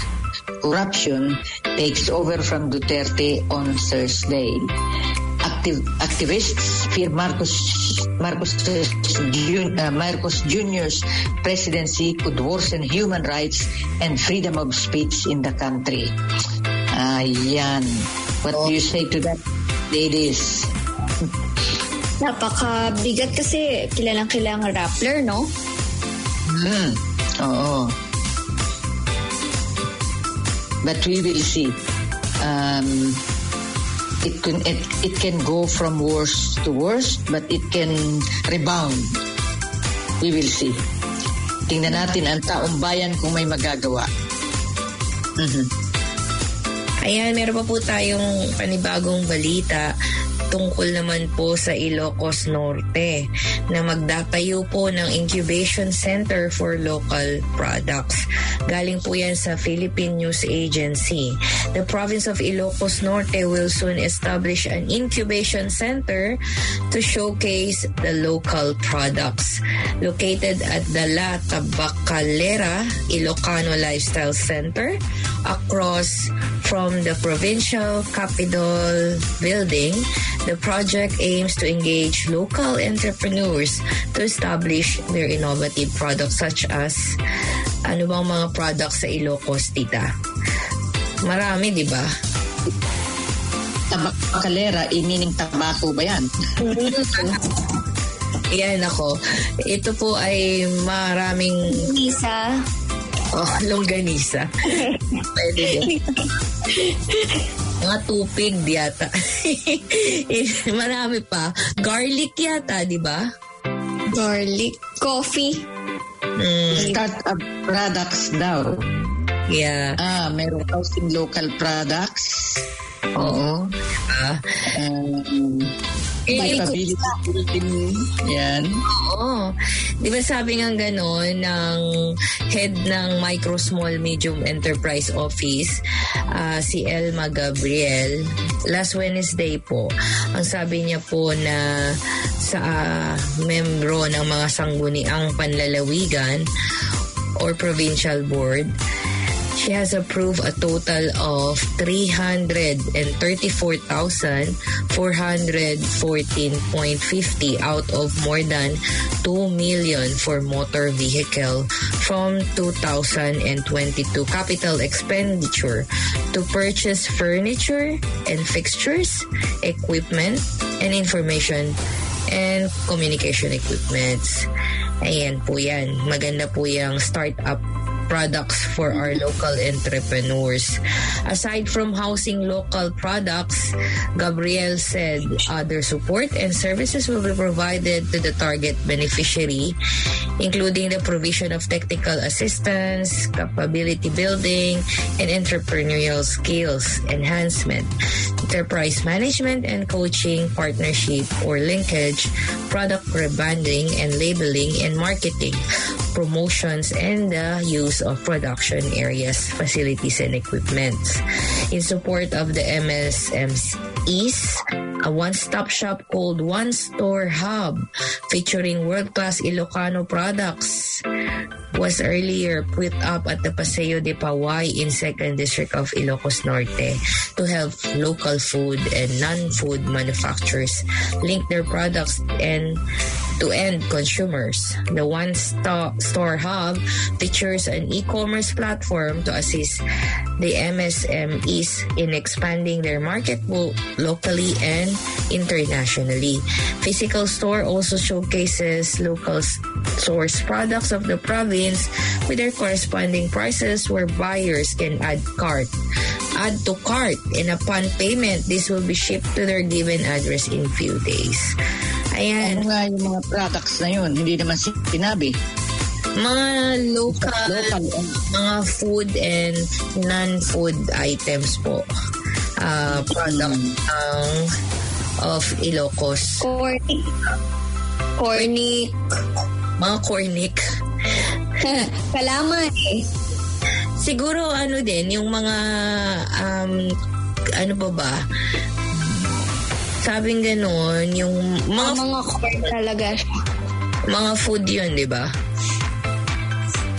A: corruption takes over from Duterte on Thursday. Activ- activists fear Marcos Marcos uh, Marcos Junior's presidency could worsen human rights and freedom of speech in the country. Ayan. What do you say to that, ladies?
C: Napakabigat kasi kilalang kilang Rappler, no?
A: Hmm. Oo. But we will see. Um, it can it, it can go from worse to worse, but it can rebound. We will see. Tingnan natin ang taong bayan kung may magagawa. Mm-hmm.
B: Ayan, meron pa po tayong panibagong balita tungkol naman po sa Ilocos Norte na magdatayo po ng incubation center for local products. Galing po yan sa Philippine News Agency. The province of Ilocos Norte will soon establish an incubation center to showcase the local products. Located at the La Tabacalera Ilocano Lifestyle Center across from the provincial Capitol building, the project aims to engage local entrepreneurs to establish their innovative products such as ano bang mga products sa Ilocos, tita? Marami, di ba?
A: Tabacalera, meaning tabako ba yan?
B: Yan ako. Ito po ay maraming...
C: Isa.
B: Oh, longganisa. Pwede din. Mga tupig yata. Marami pa. Garlic yata, di ba?
C: Garlic. Coffee.
B: Mm.
A: Start-up products daw.
B: Yeah.
A: Ah, meron housing local products. Oo.
B: Ah.
A: Um,
B: Eh,
A: yan.
B: Oo. Di ba sabi nga gano'n ng head ng Micro Small Medium Enterprise Office, uh, si Elma Gabriel, last Wednesday po, ang sabi niya po na sa uh, membro ng mga sangguniang panlalawigan or provincial board, she has approved a total of three hundred thirty-four thousand four hundred fourteen point five zero out of more than two million for motor vehicle from two thousand twenty-two capital expenditure to purchase furniture and fixtures, equipment, and information and communication equipments. Ayan po yan. Maganda po yung startup products for our local entrepreneurs. Aside from housing local products, Gabriel said other support and services will be provided to the target beneficiary, including the provision of technical assistance, capability building, and entrepreneurial skills enhancement, enterprise management and coaching, partnership or linkage, product rebranding and labeling and marketing, promotions, and the use of production areas, facilities, and equipment. In support of the M S M Es, a one-stop shop called One Store Hub featuring world-class Ilocano products was earlier put up at the Paseo de Paway in second District of Ilocos Norte to help local food and non-food manufacturers link their products and to end consumers. The One Store Hub features an e-commerce platform to assist the M S M Es in expanding their market both locally and internationally. Physical store also showcases local source products of the province with their corresponding prices where buyers can add cart. Add to cart, and upon payment, this will be shipped to their given address in few days. Ayan.
A: Ano nga yung mga products na yun? Hindi naman sinabi.
B: Mga local,
A: local
B: mga food and non-food items po. Uh, product ng of Ilocos.
C: Cornic. Cornic.
B: Mga cornic.
C: Kalaman eh.
B: Siguro ano din, yung mga um, ano ba ba? Sabing gano'n, yung mga,
C: mga, mga corn talaga.
B: Mga food yun, di ba?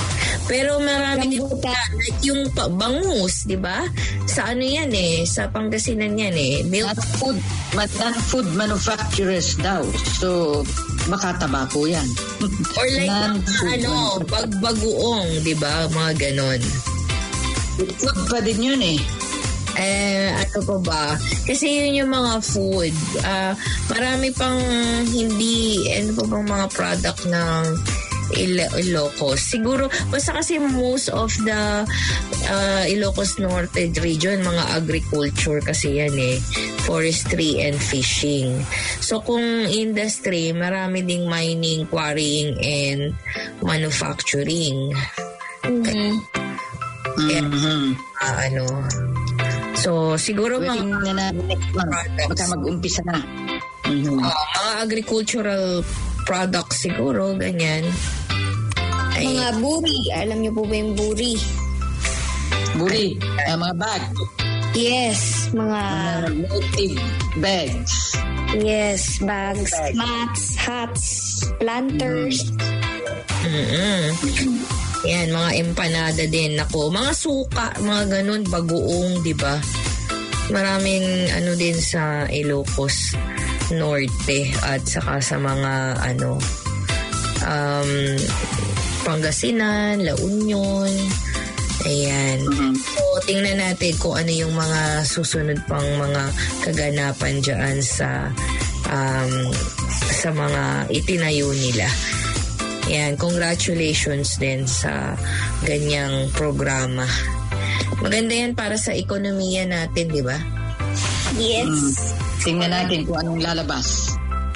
B: Pero marami din
C: Rambutan.
B: like yung pa- bangus, di ba? Sa ano yan eh, sa Pangasinan yan eh. Milk.
A: Not food, but not food manufacturers daw. So, baka tabako yan.
B: Or like mga
A: Non-food
B: ano,
A: manufacturers.
B: bagbagoong, di ba? Mga ganon.
A: Food pa din yun eh.
B: Eh, ano pa ba? Kasi yun yung mga food. Ah, marami pang hindi, ano pa bang mga product ng Il- Ilocos. Siguro, basta kasi most of the uh, Ilocos Norte region, mga agriculture kasi yan eh. Forestry and fishing. So, kung industry, marami ding mining, quarrying, and manufacturing.
C: Mhm.
A: Mhm.
B: Ah, ano, so, siguro
A: Pwede
B: mga,
A: na na next month. Baka mag-umpisa na. Mhm.
B: ah, mga agricultural products siguro, ganyan. Ay,
C: Mga buri. Alam niyo po ba yung buri?
A: Buri, ah, mga bag,
C: Yes. Mga,
A: mga native bags.
C: yes, bags, mats, hats, planters.
B: mm yan, mga empanada din. Ako, mga suka, mga ganun, bagoong, di ba? Maraming ano din sa Ilocos Norte at saka sa mga ano um, Pangasinan, La Union. Ayan.
A: Mhm.
B: So, tingnan natin kung ano yung mga susunod pang mga kaganapan dyan sa um, sa mga itinayo nila. Yan, congratulations din sa ganyang programa. Maganda yan para sa ekonomiya natin, di ba?
C: Yes.
A: Mm. Tingnan natin kung anong lalabas.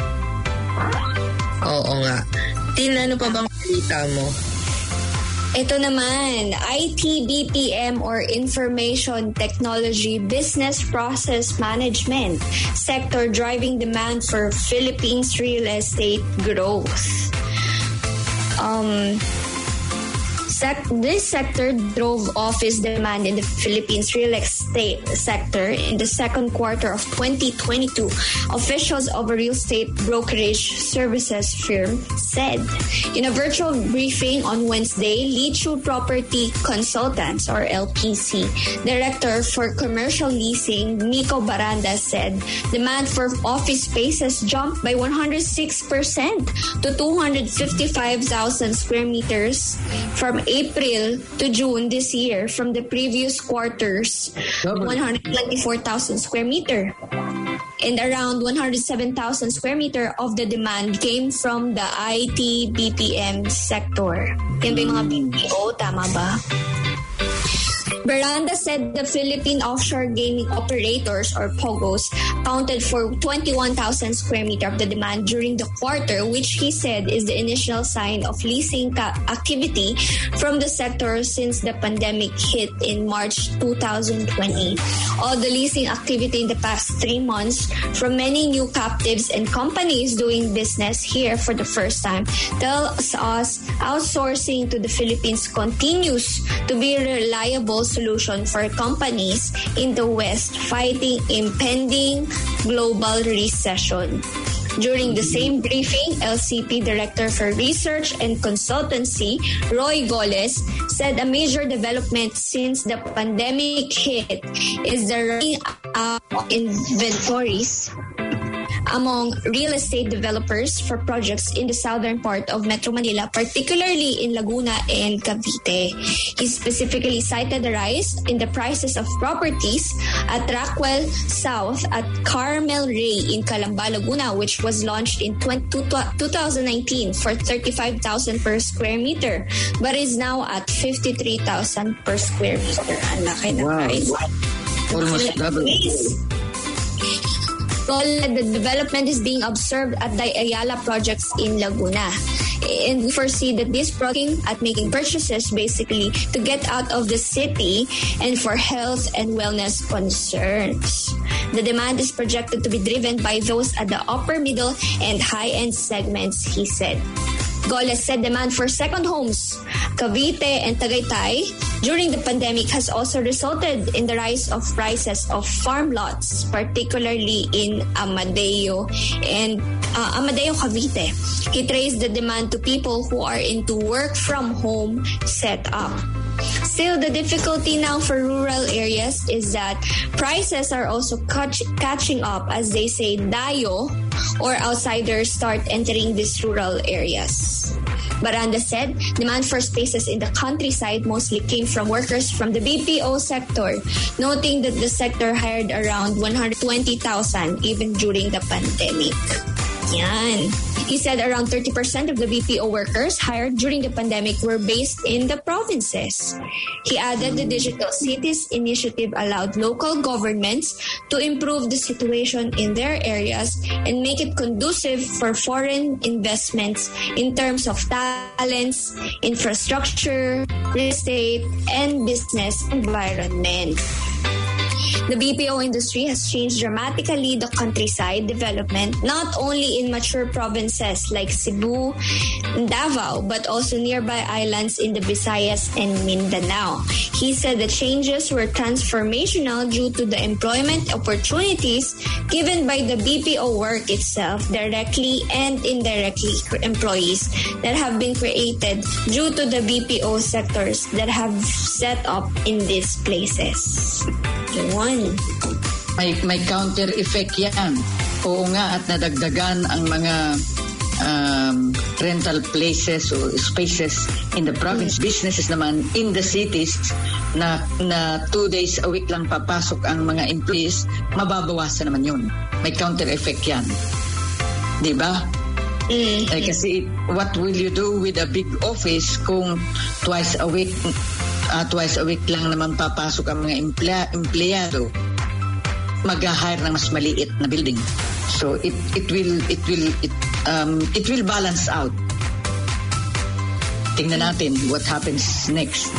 B: Oo nga. Tin, ano pa bang balita mo?
C: Ito naman, I T B P M or Information Technology Business Process Management sector driving demand for Philippines real estate growth. Um, sec- this sector drove office demand in the Philippines real estate sector in the second quarter of twenty twenty-two, officials of a real estate brokerage services firm said. In a virtual briefing on Wednesday, Lichu Property Consultants or L P C Director for Commercial Leasing Nico Baranda said demand for office spaces jumped by one hundred six percent to two hundred fifty-five thousand square meters from April to June this year from the previous quarter's one hundred twenty-four thousand square meter. And around one hundred seven thousand square meter of the demand came from the I T B P M sector. Yan ba yung mga B P O? Tama ba? Baranda said the Philippine Offshore Gaming Operators or POGOs accounted for twenty-one thousand square meter of the demand during the quarter, which he said is the initial sign of leasing ca- activity from the sector since the pandemic hit in March twenty twenty. All the leasing activity in the past three months from many new captives and companies doing business here for the first time tells us outsourcing to the Philippines continues to be a reliable solution for companies in the West fighting impending global recession. During the same briefing, L C P Director for Research and Consultancy, Roy Goles, said a major development since the pandemic hit is the running up of inventories among real estate developers for projects in the southern part of Metro Manila, particularly in Laguna and Cavite. He specifically cited the rise in the prices of properties at Rockwell South at Carmel Ray in Calamba, Laguna, which was launched in twenty nineteen for thirty-five thousand per square meter, but is now at fifty-three thousand per square meter. Ang laki na
A: Wow.
C: price.
A: Almost double.
C: Well, the development is being observed at the Ayala projects in Laguna. And we foresee that this project at making purchases basically to get out of the city and for health and wellness concerns. The demand is projected to be driven by those at the upper, middle, and high-end segments, he said. Goles said demand for second homes, Cavite and Tagaytay during the pandemic has also resulted in the rise of prices of farm lots, particularly in Amadeo and uh, Amadeo, Cavite. He traced the demand to people who are into work from home setup. Still, the difficulty now for rural areas is that prices are also catch, catching up as they say dayo or outsiders start entering these rural areas. Baranda said demand for spaces in the countryside mostly came from workers from the B P O sector, noting that the sector hired around one hundred twenty thousand even during the pandemic. Yan. He said around thirty percent of the B P O workers hired during the pandemic were based in the provinces. He added the Digital Cities initiative allowed local governments to improve the situation in their areas and make it conducive for foreign investments in terms of talents, infrastructure, real estate, and business environment. The B P O industry has changed dramatically the countryside development, not only in mature provinces like Cebu and Davao, but also nearby islands in the Visayas and Mindanao. He said the changes were transformational due to the employment opportunities given by the B P O work itself, directly and indirectly employees that have been created due to the B P O sectors that have set up in these places. One.
A: May, may counter effect yan. Oo nga, at nadagdagan ang mga um, rental places or spaces in the province. Mm. Businesses naman in the cities na, na two days a week lang papasok ang mga employees, mababawasan naman yun. May counter effect yan. Diba? Mm. Eh, kasi what will you do with a big office kung twice a week uh, twice a week lang naman papasok ang mga emplea- empleyado? Mag-hire ng mas maliit na building. So it it will it will it um it will balance out. Tingnan natin what happens next.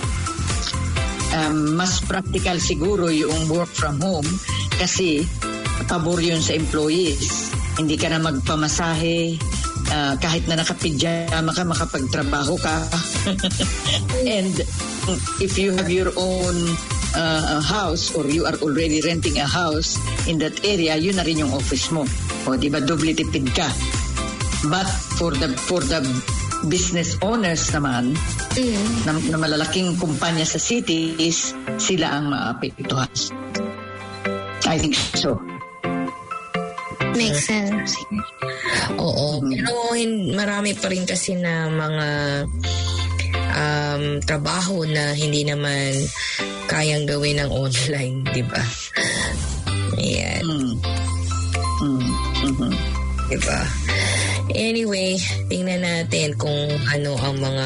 A: Um, mas practical siguro yung work from home kasi pabor yun sa employees. Hindi ka na magpamasahe, uh, kahit na nakapijama ka, makapagtrabaho ka. And if you have your own uh, house or you are already renting a house in that area, yun na rin yung office mo. O, di ba, doble tipid ka. But for the for the business owners naman, mm. na, na malalaking kumpanya sa cities, sila ang maapektuhan. I think so.
C: Makes sense.
B: Oo. Pero marami pa rin kasi na mga um, trabaho na hindi naman kayang gawin ng online, di ba? Ayan.
A: Mm. Mm. Mm-hmm.
B: Di ba? Anyway, tingnan natin kung ano ang mga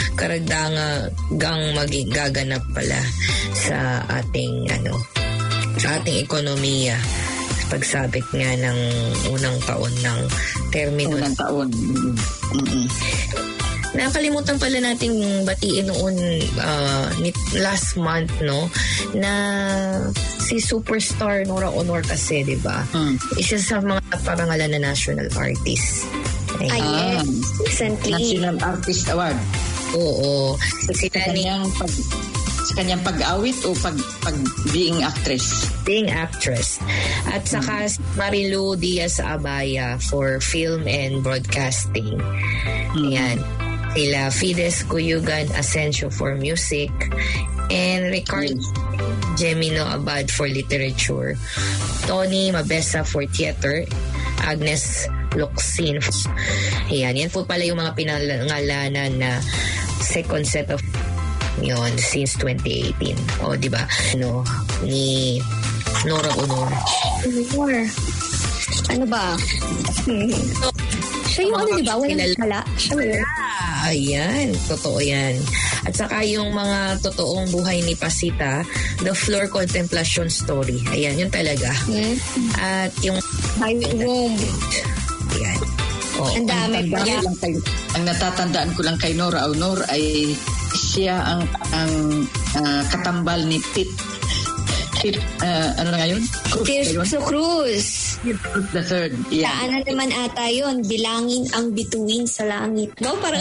B: karagdagang maging gaganap pala sa ating ano, sa ating ekonomiya. Pagsabit nga ng unang taon ng termino.
A: Unang taon. Mm-hmm.
B: Nakalimutan pala nating batiin noon uh, last month, no, na si superstar Nora Honor kasi, di ba? Mm. Isa sa mga parangalan na national artist.
C: Ay, ah, yes. Recently.
A: National Artist Award.
B: Oo.
A: Sa kanyang pag sa kanyang pag-awit o pag, pag being actress?
B: Being actress. At saka mm. Marilu Diaz-Abaya for film and broadcasting. Mm. Ayan. Sila Fides Cuyugan Asensio for music and Ricardo yes. Gemino Abad for literature. Tony Mabesa for theater. Agnes Locsin. Ayan. Yan po pala yung mga pinangalanan na second set of yun since twenty eighteen. O, di ba? Ano, ni Nora Honor.
C: Honor. Ano ba? Hmm. So, siya yung ano, di ba? Walang wala. Siya wala.
B: Ah, ayan. Totoo yan. At saka yung mga totoong buhay ni Pasita, The Floor Contemplation Story. Ayan, yun talaga. Hmm. At yung
C: My Room.
B: Ayan.
C: Oh, ang dami pa yan.
A: Ang natatandaan ko lang kay Nora Honor ay siya ang ang uh, katambal ni Pete. Pete, uh, ano na ngayon?
C: Cruz. Cruz.
A: The third. Yeah.
C: Saan na naman ata yun? Bilangin ang bituin sa langit. No? Parang...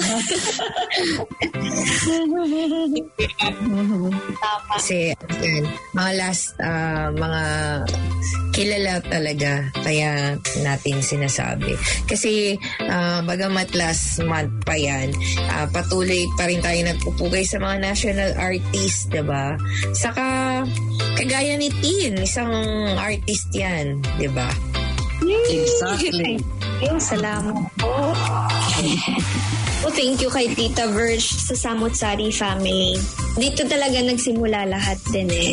B: Kasi, yan, mga last, uh, mga kilala talaga, kaya natin sinasabi. Kasi, uh, bagamat last month pa yan, uh, patuloy pa rin tayo nagpupugay sa mga national artists, diba? Saka, kagaya ni Tin, isang artist yan, diba?
A: Exactly.
C: Ayun, salamat po. Oh, thank you kay Tita Verge sa Samut Sari family. Dito talaga nagsimula lahat din eh.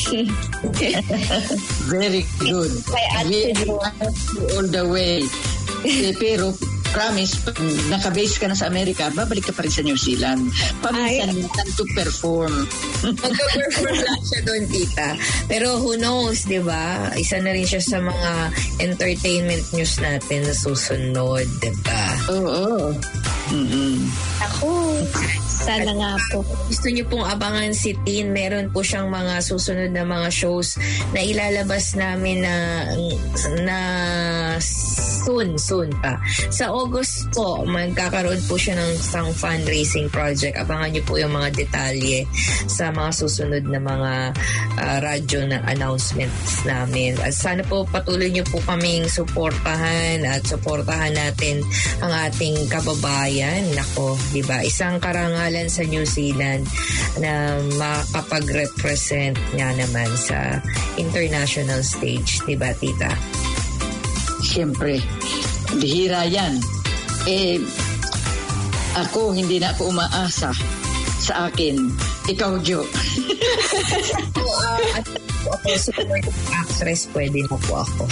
A: Very good.
C: Kay Ate
A: We
C: Jo.
A: all the way. Eh, pero promise, pag naka-base ka na sa Amerika, babalik ka pa rin sa New Zealand. Paminsan-minsan to perform.
B: Magka-perform lang siya doon, tita. Pero who knows, di ba? Isa na rin siya sa mga entertainment news natin na susunod, di ba?
A: Oo. Oh, oh. Mm-hmm.
C: Ako, sana nga po.
B: Gusto niyo pong abangan si Tin, meron po siyang mga susunod na mga shows na ilalabas namin na na soon, soon pa. Sa August po, magkakaroon po siya ng isang fundraising project. Abangan niyo po yung mga detalye sa mga susunod na mga uh, radyo na announcements namin. At sana po patuloy niyo po kaming suportahan at suportahan natin ang ating kababayan. Nako, di ba? Isang karangalan sa New Zealand na makapag-represent nga naman sa international stage. Di ba, tita?
A: Siyempre, bihira yan. Eh, ako, hindi na ako umaasa sa akin. Ikaw, Jo.
B: So, uh, at ako, support actress, pwede na po ako.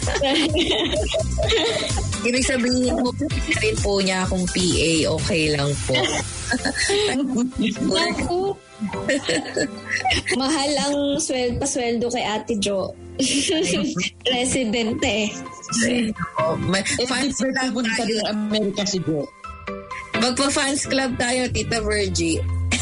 B: Ibig sabihin mo, pwede rin po niya akong P A, okay lang po.
C: Naku. Mahal ang swel- pasweldo kay Ate Jo. Resident eh.
B: Oh, may,
A: Eh,
B: fans
A: di ba
B: club
A: pupunta
B: tayo.
A: ng Amerika si Jo?
B: Magpa-fans club tayo, Tita Virgie.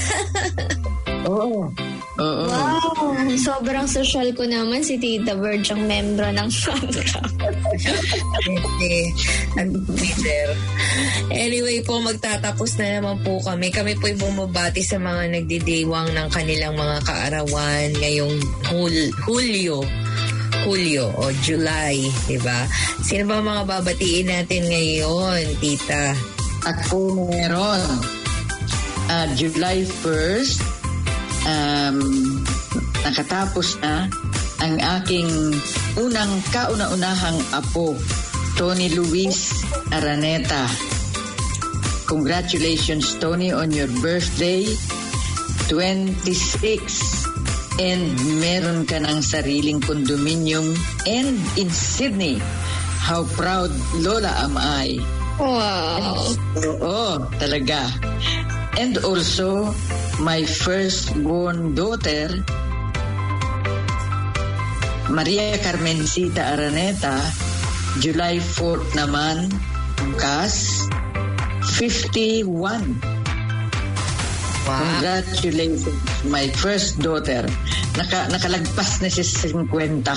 A: Oo. Oo.
C: Wow, sobrang social ko naman si Tita Verge ang membro ng fan club.
B: Okay. Twitter. Anyway po, magtatapos na naman po kami. Kami po ay bumabati sa mga nagdidiwang ng kanilang mga kaarawan ngayong Hul- Hulyo. Hulyo o July, di ba? Sino ba mga babatiin natin ngayon, tita?
A: Ako meron. Uh, July first, um, nakatapos na ang aking unang kauna-unahang apo, Tony Luis Araneta. Congratulations, Tony, on your birthday, twenty-six. And meron ka ng sariling condominium and in Sydney. How proud, Lola, am I.
C: Wow.
A: Oo, talaga. And also, my firstborn daughter, Maria Carmencita Araneta, July fourth naman, bukas, fifty-one.
B: Wow.
A: Congratulations, my first daughter. Naka, nakalagpas na siya sa fifty.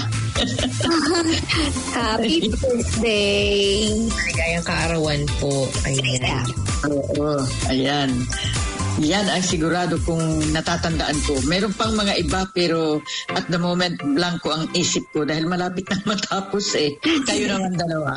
C: Happy birthday.
B: Maligayang kaarawan po. Ayan.
A: Oo, ayan. Yan ang sigurado kong natatandaan ko. Meron pang mga iba pero at the moment blanco ang isip ko dahil malapit na matapos eh. Kayo naman dalawa.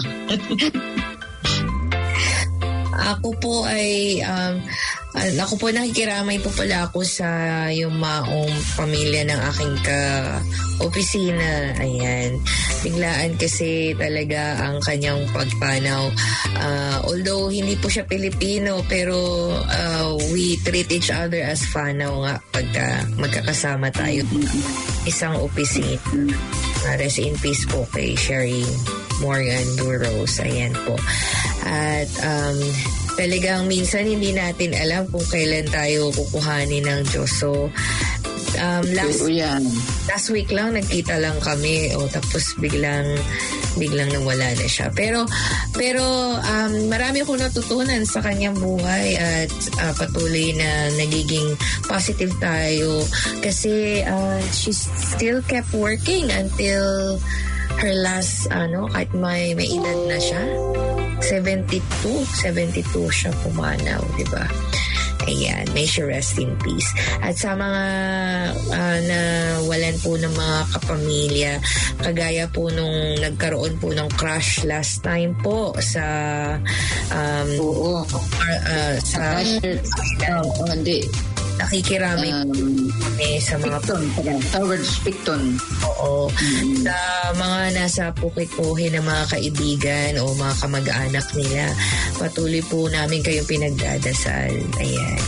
B: Ako po ay um, ako po nakikiramay po pala ako sa yung maong pamilya ng aking ka-opisina. Ayan. Biglaan kasi talaga ang kanyang pagpanaw. Uh, although hindi po siya Pilipino pero uh, we treat each other as panaw nga pagka magkakasama tayo. Isang opisina. Uh, rest in peace po kay Sherry Morgan Duros. Ayan po. At um, talagang minsan hindi natin alam kung kailan tayo kukuhanin ng Diyos. So, um, last, last week lang, nagkita lang kami. O, tapos biglang, biglang nawala na siya. Pero, pero um, marami akong natutunan sa kanyang buhay at uh, patuloy na nagiging positive tayo. Kasi uh, she still kept working until her last, ano, kahit may, may edad na siya. seventy-two. seventy-two siya pumanaw, di ba? Ayan, may she rest in peace. At sa mga uh, nawalan po ng mga kapamilya, kagaya po nung nagkaroon po ng crash last time po sa um,
A: Oo.
B: uh, uh, sa
A: Oh, hindi.
B: nakikiramay
A: Um,
B: kami sa mga
A: Picton. Towards Picton.
B: oo, sa mga nasa Pukikuhi na mga kaibigan o mga kamag-anak nila. Patuloy po namin kayong pinagdadasal. Ayan.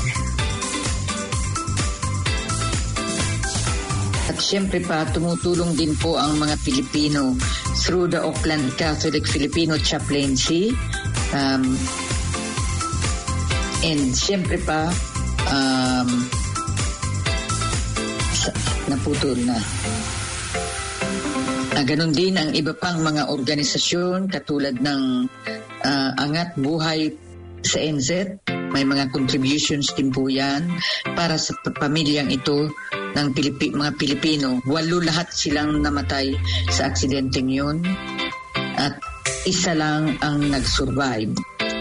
A: At siyempre pa, tumutulong din po ang mga Pilipino through the Auckland Catholic Filipino Chaplaincy. Um, and siyempre pa, um, sa- naputol na. Ah, ganun din ang iba pang mga organisasyon katulad ng ah, Angat Buhay sa N Z. May mga contributions din po yan para sa p- pamilyang ito ng Pilipi- mga Pilipino. Walo lahat silang namatay sa aksidenteng yun at isa lang ang nag-survive.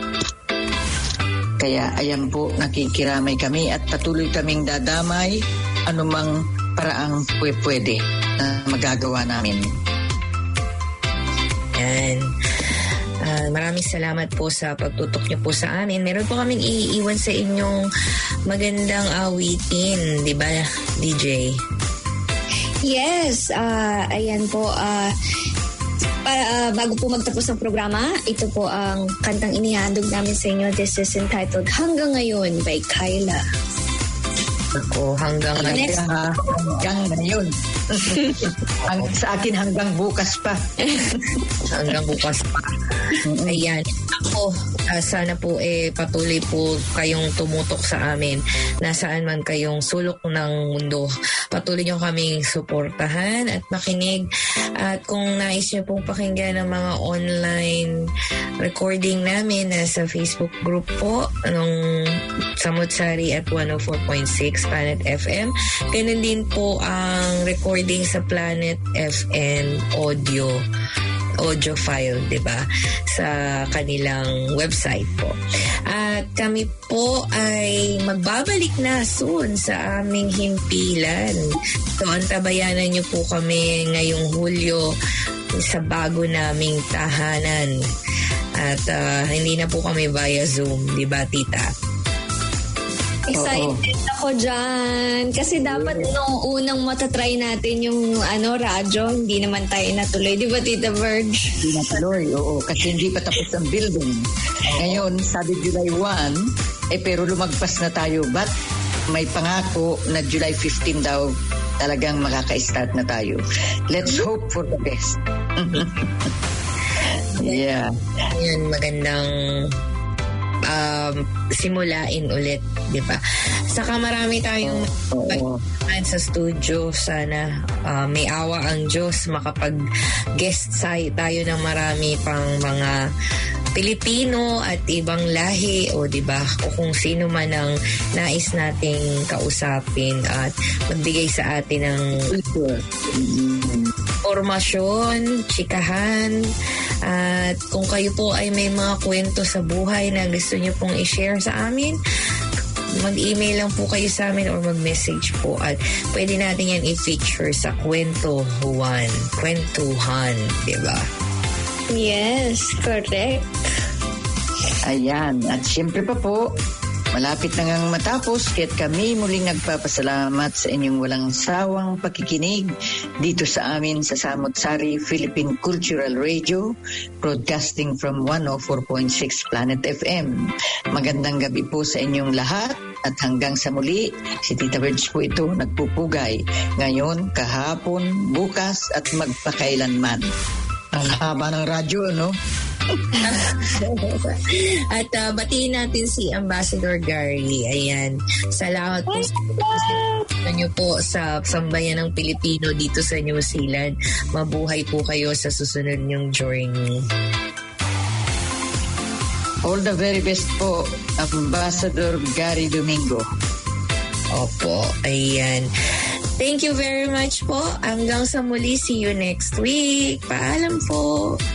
A: Kaya ayan po, nakikiramay kami at patuloy kaming dadamay anumang paraang pwe- pwede na magagawa namin.
B: Yan. Ah, maraming salamat po sa pagtutok niyo po sa amin. Meron po kaming iiwan sa inyong magandang awitin, di ba, D J?
C: Yes, ah ayan po. ah para, ah, bago po magtapos ng programa, ito po ang kantang inihandog namin sa inyo. This is entitled Hanggang Ngayon by Kyla.
B: Ako, hanggang
C: Next.
A: Hanggang, hanggang ngayon. Ang, sa akin hanggang bukas pa.
B: hanggang bukas pa. Ayan. Ako, ah, sana po eh patuloy po kayong tumutok sa amin. Nasaan man kayong sulok ng mundo. Patuloy nyo kaming suportahan at makinig. At kung nais nyo pong pakinggan ng mga online recording namin, nasa Facebook group po ng Samut-Sari at one oh four point six Planet F M. Ganun din po ang recording sa Planet F M audio audio file, di ba? Sa kanilang website po. At kami po ay magbabalik na soon sa aming himpilan. So, antabayanan niyo po kami ngayong Hulyo sa bago naming tahanan. At uh, hindi na po kami via Zoom, di ba, tita?
C: Excited ako dyan. Kasi dapat nung unang matatry natin yung ano radyo, hindi naman tayo natuloy. Di ba, Tita Verge?
A: Hindi na tuloy, oo. Kasi hindi pa tapos ang building. Ngayon, sabi July first, eh pero lumagpas na tayo. But may pangako na July fifteenth daw talagang makaka-start na tayo. Let's hope for the best. Yeah.
B: Yan, magandang um, simulain ulit, di ba? Saka marami tayong
A: Oo.
B: pag- sa studio. Sana uh, may awa ang Diyos makapag-guest say tayo ng marami pang mga Pilipino at ibang lahi o di ba o kung sino man ang nais nating kausapin at magbigay sa atin ng formasyon, chikahan, at kung kayo po ay may mga kwento sa buhay na gusto nyo pong i-share sa amin, mag-email lang po kayo sa amin or mag-message po at pwede natin yan i-feature sa Kwentuhan. Kwentuhan, di ba?
C: Yes, correct.
A: Ayan. At siyempre pa po, malapit na ngang matapos, kaya't kami muling nagpapasalamat sa inyong walang sawang pakikinig dito sa amin sa Samut-Sari Philippine Cultural Radio, broadcasting from one oh four point six Planet F M. Magandang gabi po sa inyong lahat at hanggang sa muli, si Tita Verge po ito nagpupugay ngayon, kahapon, bukas at magpakailanman. Ang haba ng radyo, no?
B: At uh, batiin natin si Ambassador Gary. Ayan. Salamat po sa inyo po sa sambayan ng Pilipino dito sa New Zealand. Mabuhay po kayo sa susunod niyong journey.
A: All the very best po, Ambassador Gary Domingo.
B: Opo, ayan. Thank you very much po. Hanggang sa muli. See you next week. Paalam po.